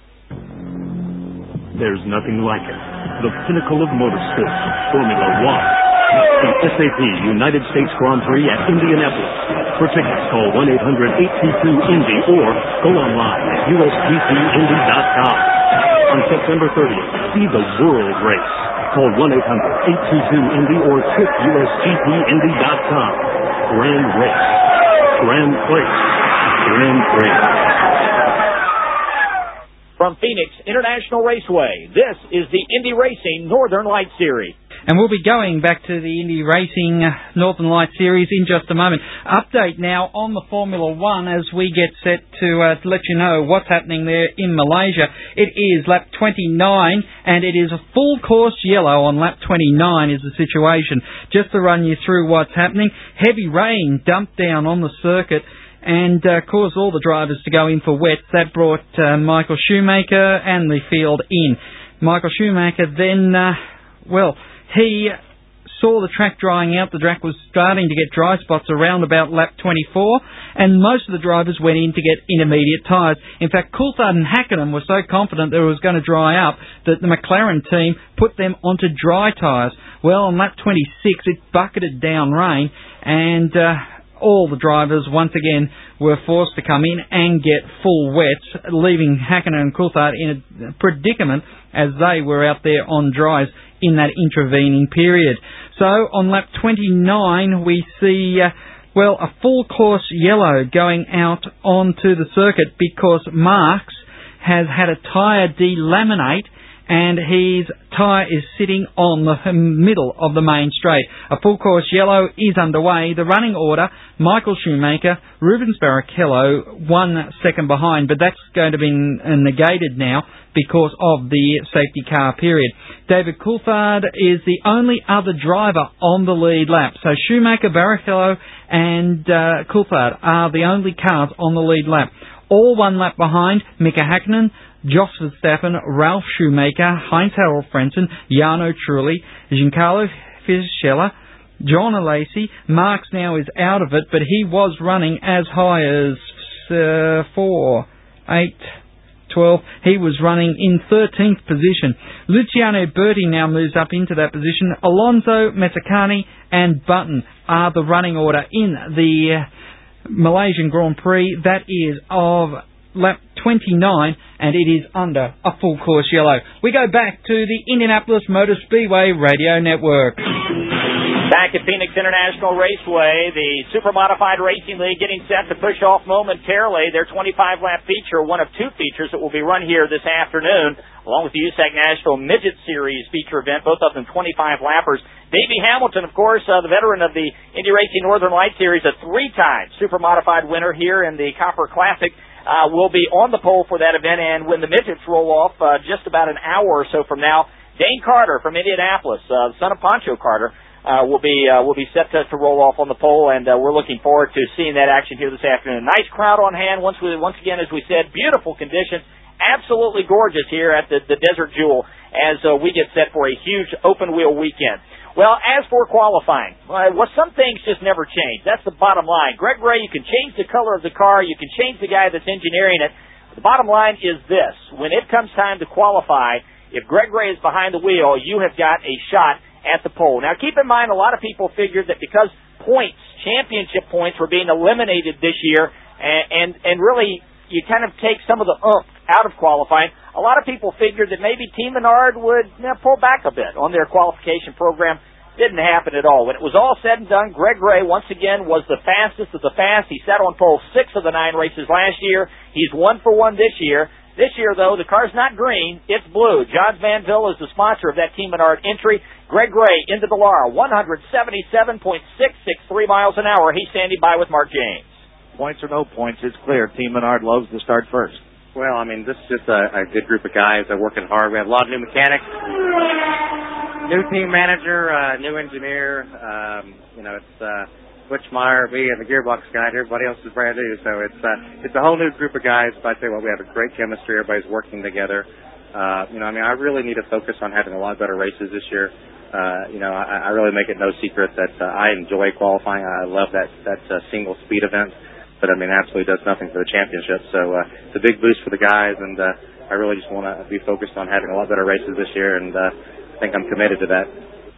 There's nothing like it. The pinnacle of motorsports, Formula One. The S A P United States Grand Prix at Indianapolis. For tickets, call one eight hundred eight two two Indy or go online at U S G P Indy dot com. On September thirtieth, see the world race. Call one eight hundred eight two two Indy or click U S G P Indy dot com. Grand race. Grand place. Grand race. From Phoenix International Raceway, this is the Indy Racing Northern Lights Series. And we'll be going back to the Indy Racing Northern Lights Series in just a moment. Update now on the Formula One as we get set to, uh, to let you know what's happening there in Malaysia. It is lap twenty-nine, and it is a full course yellow on lap twenty-nine is the situation. Just to run you through what's happening, heavy rain dumped down on the circuit and uh, caused all the drivers to go in for wet. That brought uh, Michael Schumacher and the field in. Michael Schumacher then, uh, well, he saw the track drying out. The track was starting to get dry spots around about lap twenty-four, and most of the drivers went in to get intermediate tyres. In fact, Coulthard and Hakkinen were so confident that it was going to dry up that the McLaren team put them onto dry tyres. Well, on lap twenty-six, it bucketed down rain, and uh, all the drivers, once again, were forced to come in and get full wets, leaving Hakkinen and Coulthard in a predicament as they were out there on dries in that intervening period. So, on lap twenty-nine, we see, uh, well, a full course yellow going out onto the circuit because Marks has had a tyre delaminate, and his tyre is sitting on the middle of the main straight. A full course yellow is underway. The running order, Michael Schumacher, Rubens Barrichello, one second behind, but that's going to be negated now because of the safety car period. David Coulthard is the only other driver on the lead lap. So Schumacher, Barrichello and uh, Coulthard are the only cars on the lead lap. All one lap behind, Mika Hakkinen, Jos Verstappen, Ralf Schumacher, Heinz-Harald Frentzen, Jarno Trulli, Giancarlo Fisichella, John Alesi. Marks now is out of it, but he was running as high as uh, four, eight, twelve. He was running in thirteenth position. Luciano Berti now moves up into that position. Alonso, Mezzacani and Button are the running order in the uh, Malaysian Grand Prix. That is of lap twenty-nine, and it is under a full course yellow. We go back to the Indianapolis Motor Speedway Radio Network. Back at Phoenix International Raceway, the Super Modified Racing League getting set to push off momentarily their twenty-five lap feature, one of two features that will be run here this afternoon, along with the U S A C National Midget Series feature event, both of them twenty-five lappers. Davey Hamilton, of course, uh, the veteran of the Indy Racing Northern Lights Series, a three-time Super Modified winner here in the Copper Classic, uh, will be on the pole for that event. And when the midgets roll off uh, just about an hour or so from now, Dane Carter from Indianapolis, uh, son of Pancho Carter, Uh, will be uh, will be set to, to roll off on the pole, and uh, we're looking forward to seeing that action here this afternoon. Nice crowd on hand. Once we, once again, as we said, beautiful conditions, absolutely gorgeous here at the, the Desert Jewel as uh, we get set for a huge open wheel weekend. Well, as for qualifying, uh, well, some things just never change. That's the bottom line. Greg Ray, you can change the color of the car, you can change the guy that's engineering it. The bottom line is this: when it comes time to qualify, if Greg Ray is behind the wheel, you have got a shot at the pole. Now, keep in mind, a lot of people figured that because points, championship points, were being eliminated this year, and, and, and really, you kind of take some of the oomph out of qualifying, a lot of people figured that maybe Team Menard would you know, pull back a bit on their qualification program. Didn't happen at all. When it was all said and done, Greg Ray, once again, was the fastest of the fast. He sat on pole six of the nine races last year. He's one for one this year. This year, though, the car's not green, it's blue. Johns Manville is the sponsor of that Team Menard entry. Greg Ray into the Lara, one seventy-seven point six six three miles an hour. He's standing by with Mark James. Points or no points, it's clear. Team Menard loves to start first. Well, I mean, this is just a, a good group of guys. They're working hard. We have a lot of new mechanics, new team manager, uh, new engineer. Um, you know, it's uh, Butch Meyer, me, and the gearbox guy. Everybody else is brand new, so it's uh, it's a whole new group of guys. But I tell you what, we have a great chemistry. Everybody's working together. Uh, you know, I mean, I really need to focus on having a lot better races this year. Uh, you know, I, I really make it no secret that uh, I enjoy qualifying. I love that that uh, single speed event, but I mean, absolutely does nothing for the championship. So uh, it's a big boost for the guys, and uh, I really just want to be focused on having a lot better races this year, and uh, I think I'm committed to that.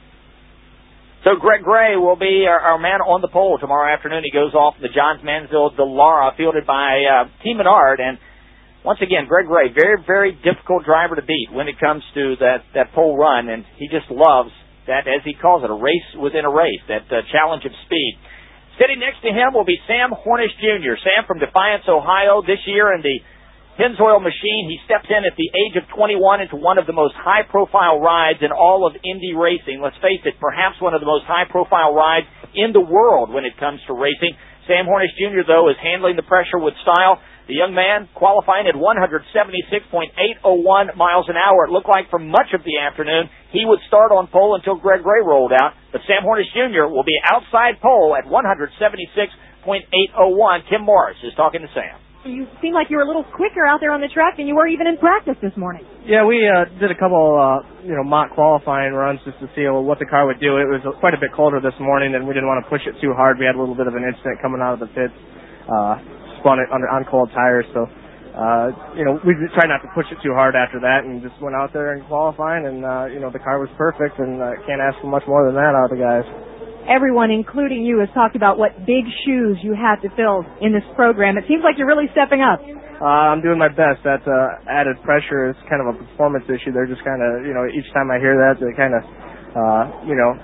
So Greg Gray will be our, our man on the pole tomorrow afternoon. He goes off the Johns Manville Dallara, fielded by uh, Team Menard. And once again, Greg Gray, very, very difficult driver to beat when it comes to that, that pole run. And he just loves that, as he calls it, a race within a race, that uh, challenge of speed. Sitting next to him will be Sam Hornish Junior Sam from Defiance, Ohio. This year in the Pennzoil machine, he steps in at the age of twenty-one into one of the most high-profile rides in all of Indy racing. Let's face it, perhaps one of the most high-profile rides in the world when it comes to racing. Sam Hornish Junior, though, is handling the pressure with style. The young man qualifying at one seventy-six point eight oh one miles an hour. It looked like for much of the afternoon he would start on pole until Greg Ray rolled out. But Sam Hornish Junior will be outside pole at one seventy-six point eight oh one. Tim Morris is talking to Sam. you seemed like you were a little quicker out there on the track than you were even in practice this morning. Yeah, we uh, did a couple, uh, you know, mock qualifying runs just to see what the car would do. It was quite a bit colder this morning, and we didn't want to push it too hard. We had a little bit of an incident coming out of the pits, uh, spun it under on cold tires, so. Uh, you know, we tried not to push it too hard after that and just went out there and qualifying, and, uh, you know, the car was perfect, and uh, can't ask for much more than that out of the guys. Everyone, including you, has talked about what big shoes you had to fill in this program. It seems like you're really stepping up. Uh, I'm doing my best. That uh, added pressure is kind of a performance issue. They're just kind of, you know, each time I hear that, it kind of, uh, you know,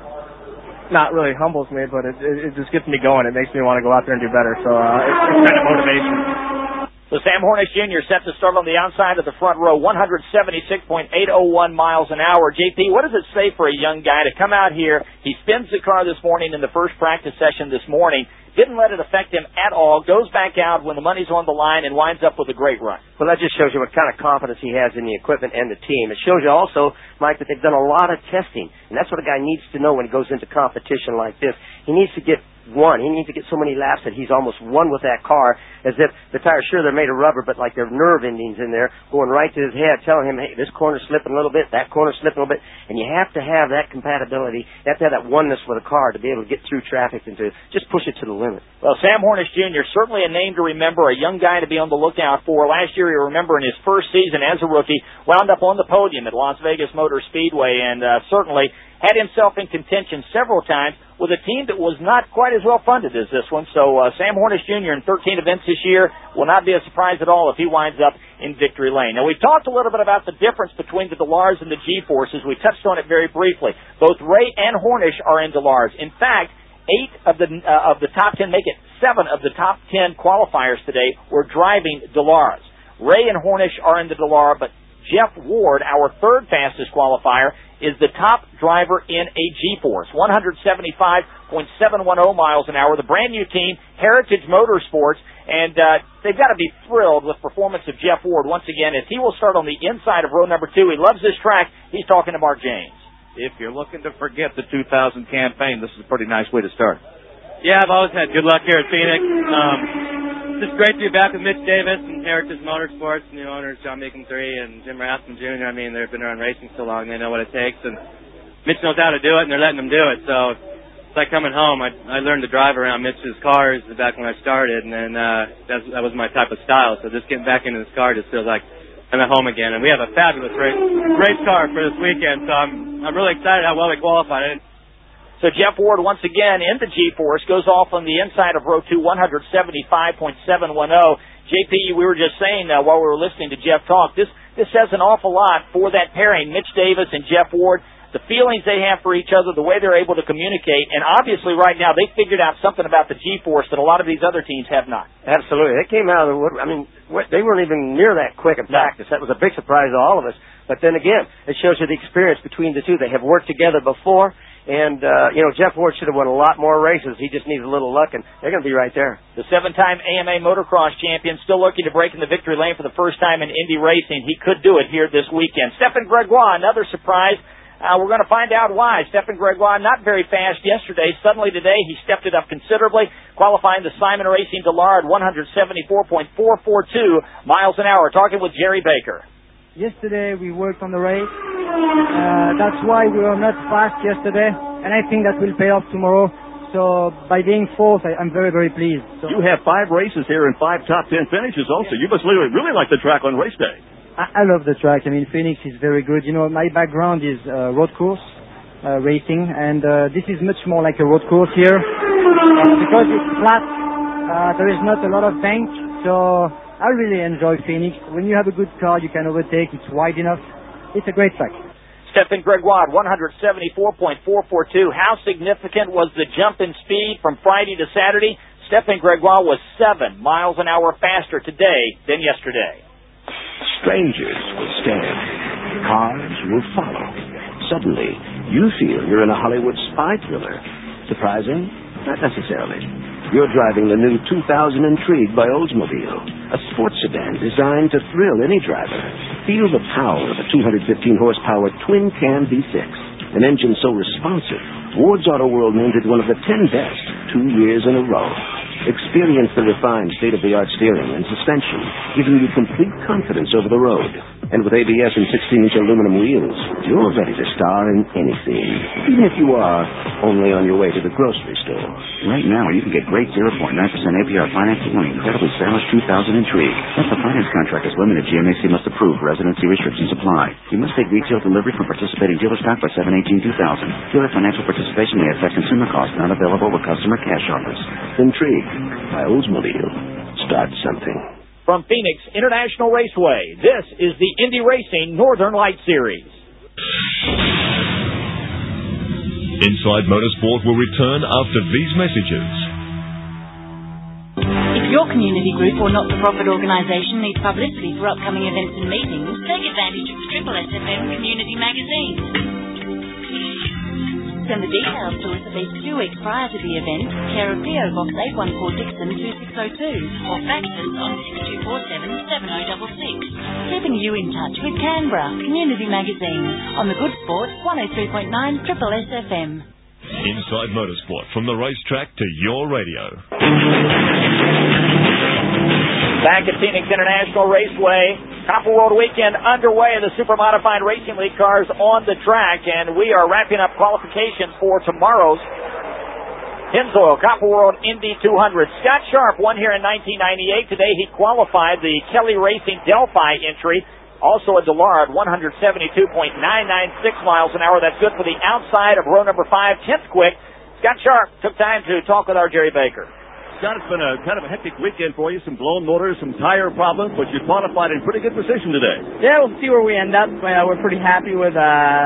not really humbles me, but it, it, it just gets me going. It makes me want to go out there and do better. So uh, it's, it's kind of motivation. So Sam Hornish Junior set to start on the outside of the front row, one seventy-six point eight oh one miles an hour. J P, what does it say for a young guy to come out here? He spins the car this morning in the first practice session this morning. Didn't let it affect him at all. Goes back out when the money's on the line and winds up with a great run. Well, that just shows you what kind of confidence he has in the equipment and the team. It shows you also, Mike, that they've done a lot of testing. And that's what a guy needs to know when he goes into competition like this. He needs to get one. He needs to get so many laps that he's almost won with that car, as if the tires, sure, they're made of rubber, but like they're nerve endings in there going right to his head, telling him, hey, this corner's slipping a little bit, that corner's slipping a little bit. And you have to have that compatibility. You have to have that oneness with a car to be able to get through traffic and to just push it to the limit. Well, Sam Hornish Junior, certainly a name to remember, a young guy to be on the lookout for. Last year, you remember, in his first season as a rookie, wound up on the podium at Las Vegas Motor Speedway, and uh, certainly had himself in contention several times with a team that was not quite as well funded as this one. So uh, Sam Hornish Junior in thirteen events this year will not be a surprise at all if he winds up in victory lane. Now, we've talked a little bit about the difference between the Dallards and the G-Forces. We touched on it very briefly. Both Ray and Hornish are in Dallards. In fact, eight of the uh, of the top ten, make it seven of the top ten qualifiers today were driving Dallards. Ray and Hornish are in the Dallar, but Jeff Ward, our third fastest qualifier, is the top driver in a G-Force, one seventy-five point seven one oh miles an hour. The brand new team, Heritage Motorsports, and uh, they've got to be thrilled with the performance of Jeff Ward once again, as he will start on the inside of row number two. He loves this track. He's talking to Mark James. If you're looking to forget the two thousand campaign, this is a pretty nice way to start. Yeah, I've always had good luck here at Phoenix. Um, it's just great to be back with Mitch Davis and Heritage Motorsports, new owners John Meekin the third and Jim Raskin Junior I mean, they've been around racing so long, they know what it takes, and Mitch knows how to do it, and they're letting him do it. So it's like coming home. I I learned to drive around Mitch's cars back when I started, and then uh, that's, that was my type of style. So just getting back into this car just feels like I'm at home again. And we have a fabulous race, race car for this weekend, so I'm I'm really excited how well we qualified. I didn't So Jeff Ward, once again, in the G-Force, goes off on the inside of row two, one seventy-five point seven one oh. J P, we were just saying uh, while we were listening to Jeff talk, this, this says an awful lot for that pairing, Mitch Davis and Jeff Ward, the feelings they have for each other, the way they're able to communicate, and obviously right now they figured out something about the G-Force that a lot of these other teams have not. Absolutely. They came out of the wood. I mean, they weren't even near that quick in practice. That was a big surprise to all of us. But then again, it shows you the experience between the two. They have worked together before. And, uh, you know, Jeff Ward should have won a lot more races. He just needs a little luck, and they're going to be right there. The seven-time A M A Motocross champion still looking to break in the victory lane for the first time in Indy racing. He could do it here this weekend. Stephen Gregoire, another surprise. Uh, we're going to find out why. Stephen Gregoire, not very fast yesterday. Suddenly today, he stepped it up considerably, qualifying the Simon Racing Dallar at one seventy-four point four four two miles an hour. Talking with Jerry Baker. Yesterday we worked on the race. Uh, that's why we were not fast yesterday, and I think that will pay off tomorrow. So by being fourth, I, I'm very, very pleased. So you have five races here and five top ten finishes also. You must really, really like the track on race day. I, I love the track. I mean, Phoenix is very good. You know, my background is uh, road course uh, racing, and uh, this is much more like a road course here. Uh, because it's flat, uh, there is not a lot of bank, so I really enjoy Phoenix. When you have a good car, you can overtake. It's wide enough. It's a great track. Stephen Gregoire, one seventy-four point four four two. How significant was the jump in speed from Friday to Saturday? Stephen Gregoire was seven miles an hour faster today than yesterday. Strangers will stand. Cars will follow. Suddenly, you feel you're in a Hollywood spy thriller. Surprising? Not necessarily. You're driving the new two thousand Intrigue by Oldsmobile, a sports sedan designed to thrill any driver. Feel the power of a two hundred fifteen horsepower twin-cam V six, an engine so responsive, Ward's Auto World named it one of the ten best two years in a row. Experience the refined state-of-the-art steering and suspension, giving you complete confidence over the road. And with A B S and sixteen-inch aluminum wheels, you're ready to star in anything, even if you are only on your way to the grocery store. Right now, you can get great zero point nine percent A P R financing on incredibly stylish two thousand Intrigue. Plus, the finance contract is limited. G M A C must approve. Residency restrictions apply. You must take retail delivery from participating dealer stock by seven eighteen two thousand. Dealer financial participation may affect consumer costs. Not available with customer cash offers. Intrigue by Oldsmobile. Start something. From Phoenix International Raceway, this is the Indy Racing Northern Light Series. Inside Motorsport will return after these messages. If your community group or not-for-profit organisation needs publicity for upcoming events and meetings, take advantage of the Triple S F M Community Magazine. Send the details to us at least two weeks prior to the event, care of P O Box eight one four Dixon two six zero two, or fax us on six two four seven seven zero six six. Keeping you in touch with Canberra Community Magazine on the Good Sport one oh three point nine Triple S F M. Inside Motorsport, from the racetrack to your radio. Back at Phoenix International Raceway, Copper World Weekend underway. The Super Modified Racing League cars on the track, and we are wrapping up qualifications for tomorrow's Pennzoil Copper World Indy two hundred. Scott Sharp won here in nineteen ninety-eight. Today he qualified the Kelly Racing Delphi entry. Also a Dillard, one seventy-two point nine nine six miles an hour. That's good for the outside of row number five, tenth quick. Scott Sharp took time to talk with our Jerry Baker. Scott, it's been a kind of a hectic weekend for you. Some blown motors, some tire problems, but you qualified in pretty good position today. Yeah, we'll see where we end up. Uh, we're pretty happy with uh,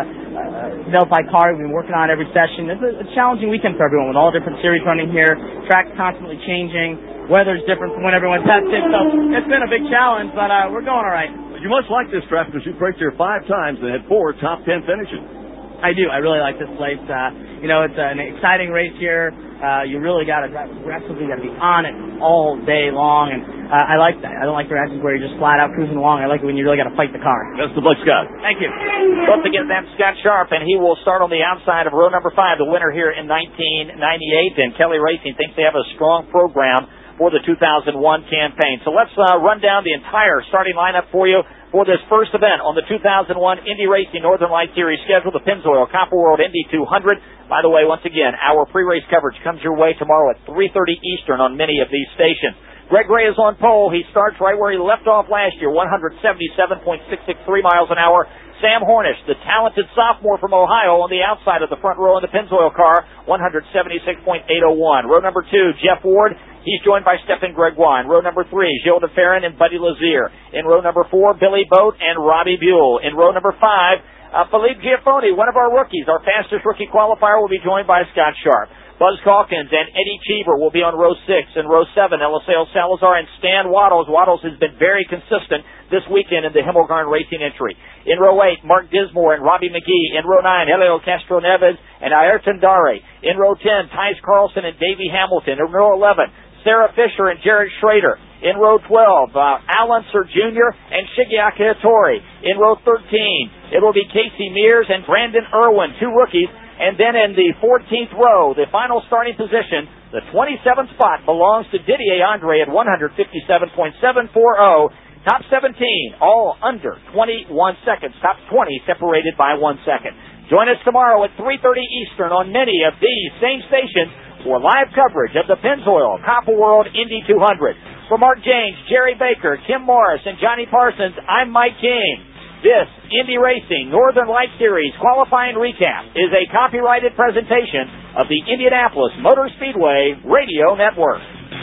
uh, Delphi car. We've been working on it every session. It's a, a challenging weekend for everyone with all different series running here. Track's constantly changing. Weather's different from when everyone tested. So it's been a big challenge, but uh, we're going all right. You must like this track because you raced here five times and had four top ten finishes. I do. I really like this place. Uh, you know, it's an exciting race here. Uh, you really got to drive aggressively. You got to be on it all day long, and uh, I like that. I don't like the races where you're just flat out cruising along. I like it when you really got to fight the car. Best of luck, Scott. Thank you. Once again, that's Scott Sharp, and he will start on the outside of row number five, the winner here in nineteen ninety-eight. And Kelly Racing thinks they have a strong program for the two thousand one campaign. So let's uh, run down the entire starting lineup for you for this first event on the two thousand one Indy Racing Northern Light Series schedule, the Pennzoil Copper World Indy two hundred. By the way, once again, our pre-race coverage comes your way tomorrow at three thirty Eastern on many of these stations. Greg Ray is on pole. He starts right where he left off last year, one seventy-seven point six six three miles an hour. Sam Hornish, the talented sophomore from Ohio, on the outside of the front row in the Pennzoil car, one seventy-six point eight oh one. Row number two, Jeff Ward. He's joined by Stephen Gregoire. In row number three, Gilles de Ferrin and Buddy Lazier. In row number four, Billy Boat and Robbie Buell. In row number five, uh, Philippe Giafoni, one of our rookies. Our fastest rookie qualifier will be joined by Scott Sharp. Buzz Calkins and Eddie Cheever will be on row six. In row seven, Eliseo Salazar and Stan Waddles. Waddles has been very consistent this weekend in the Himmelgarn Racing entry. In row eight, Mark Dismore and Robbie McGee. In row nine, Helio Castro Neves and Ayrton Dare. In row ten, Tice Carlson and Davey Hamilton. In row eleven, Sarah Fisher and Jared Schrader. In row twelve, uh, Alan Sir Junior and Shigeaki Hattori. In row thirteen, it will be Casey Mears and Brandon Irwin, two rookies. And then in the fourteenth row, the final starting position, the twenty-seventh spot belongs to Didier Andre at one fifty-seven point seven four oh. Top seventeen, all under twenty-one seconds. Top twenty separated by one second. Join us tomorrow at three thirty Eastern on many of these same stations for live coverage of the Pennzoil Copper World Indy two hundred. For Mark James, Jerry Baker, Kim Morris, and Johnny Parsons, I'm Mike King. This Indy Racing Northern Light Series qualifying recap is a copyrighted presentation of the Indianapolis Motor Speedway Radio Network.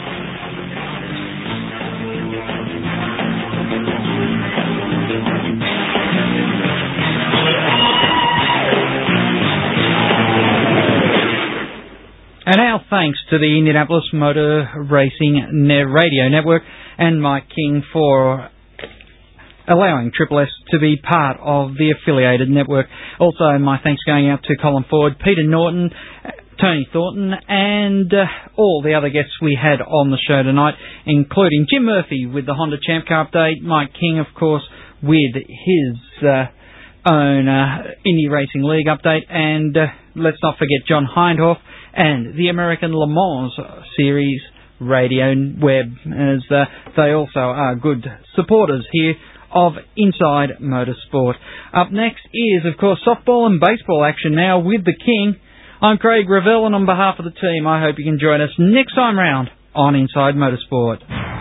And our thanks to the Indianapolis Motor Racing Radio Network and Mike King for allowing Triple S to be part of the affiliated network. Also, my thanks going out to Colin Ford, Peter Norton, Tony Thornton, and uh, all the other guests we had on the show tonight, including Jim Murphy with the Honda Champ Car update, Mike King, of course, with his uh, own uh, Indy Racing League update, and uh, let's not forget John Hindhoff and the American Le Mans Series Radio Web, as uh, they also are good supporters here of Inside Motorsport. Up next is, of course, softball and baseball action now with the King. I'm Craig Revell, and on behalf of the team, I hope you can join us next time round on Inside Motorsport.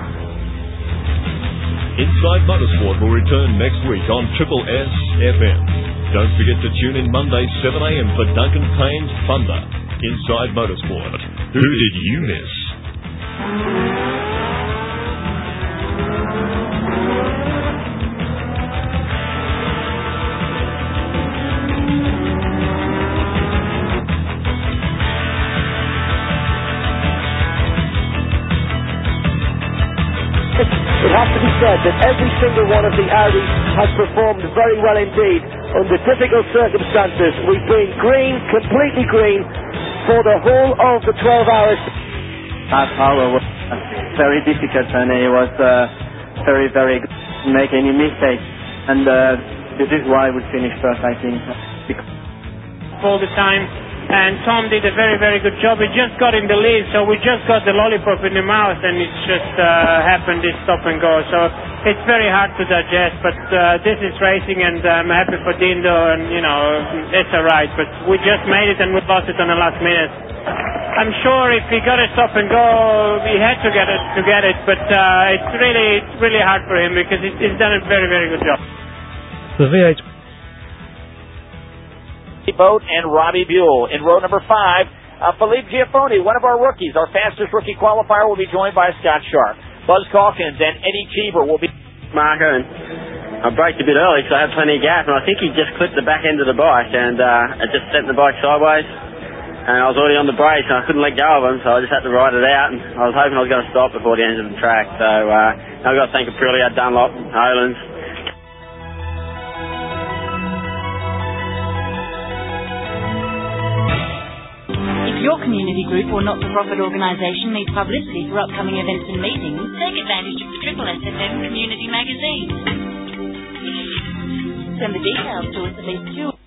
Inside Motorsport will return next week on Triple S F M. Don't forget to tune in Monday, seven a m for Duncan Payne's Thunder. Inside Motorsport. Who did you miss? It has to be said that every single one of the Audis has performed very well indeed under difficult circumstances. We've been green, completely green, for the whole of the twelve hours. That power was very difficult, and it was uh, very, very good to make any mistakes. And uh, this is why we finished first, I think. All the time. And Tom did a very, very good job. We just got in the lead, so we just got the lollipop in the mouth, and it just uh, happened, this stop and go. So it's very hard to digest, but uh, this is racing, and I'm happy for Dindo, and, you know, it's all right. But we just made it, and we lost it on the last minute. I'm sure if he got a stop and go, he had to get it, to get it, but uh, it's really, it's really hard for him, because he's done a very, very good job. The V eight Boat and Robbie Buell. In row number five, uh, Philippe Giaffoni, one of our rookies, our fastest rookie qualifier, will be joined by Scott Sharp. Buzz Calkins and Eddie Cheever will be... Marker, and I braked a bit early, so I had plenty of gas, and I think he just clipped the back end of the bike, and uh, it just sent the bike sideways, and I was already on the brakes, and I couldn't let go of him, so I just had to ride it out, and I was hoping I was going to stop before the end of the track. So uh, I've got to thank Aprilia, Dunlop, Olan's. If your community group or not-for-profit organisation needs publicity for upcoming events and meetings, take advantage of the Triple S F M Community Magazine. Send the details to us at least two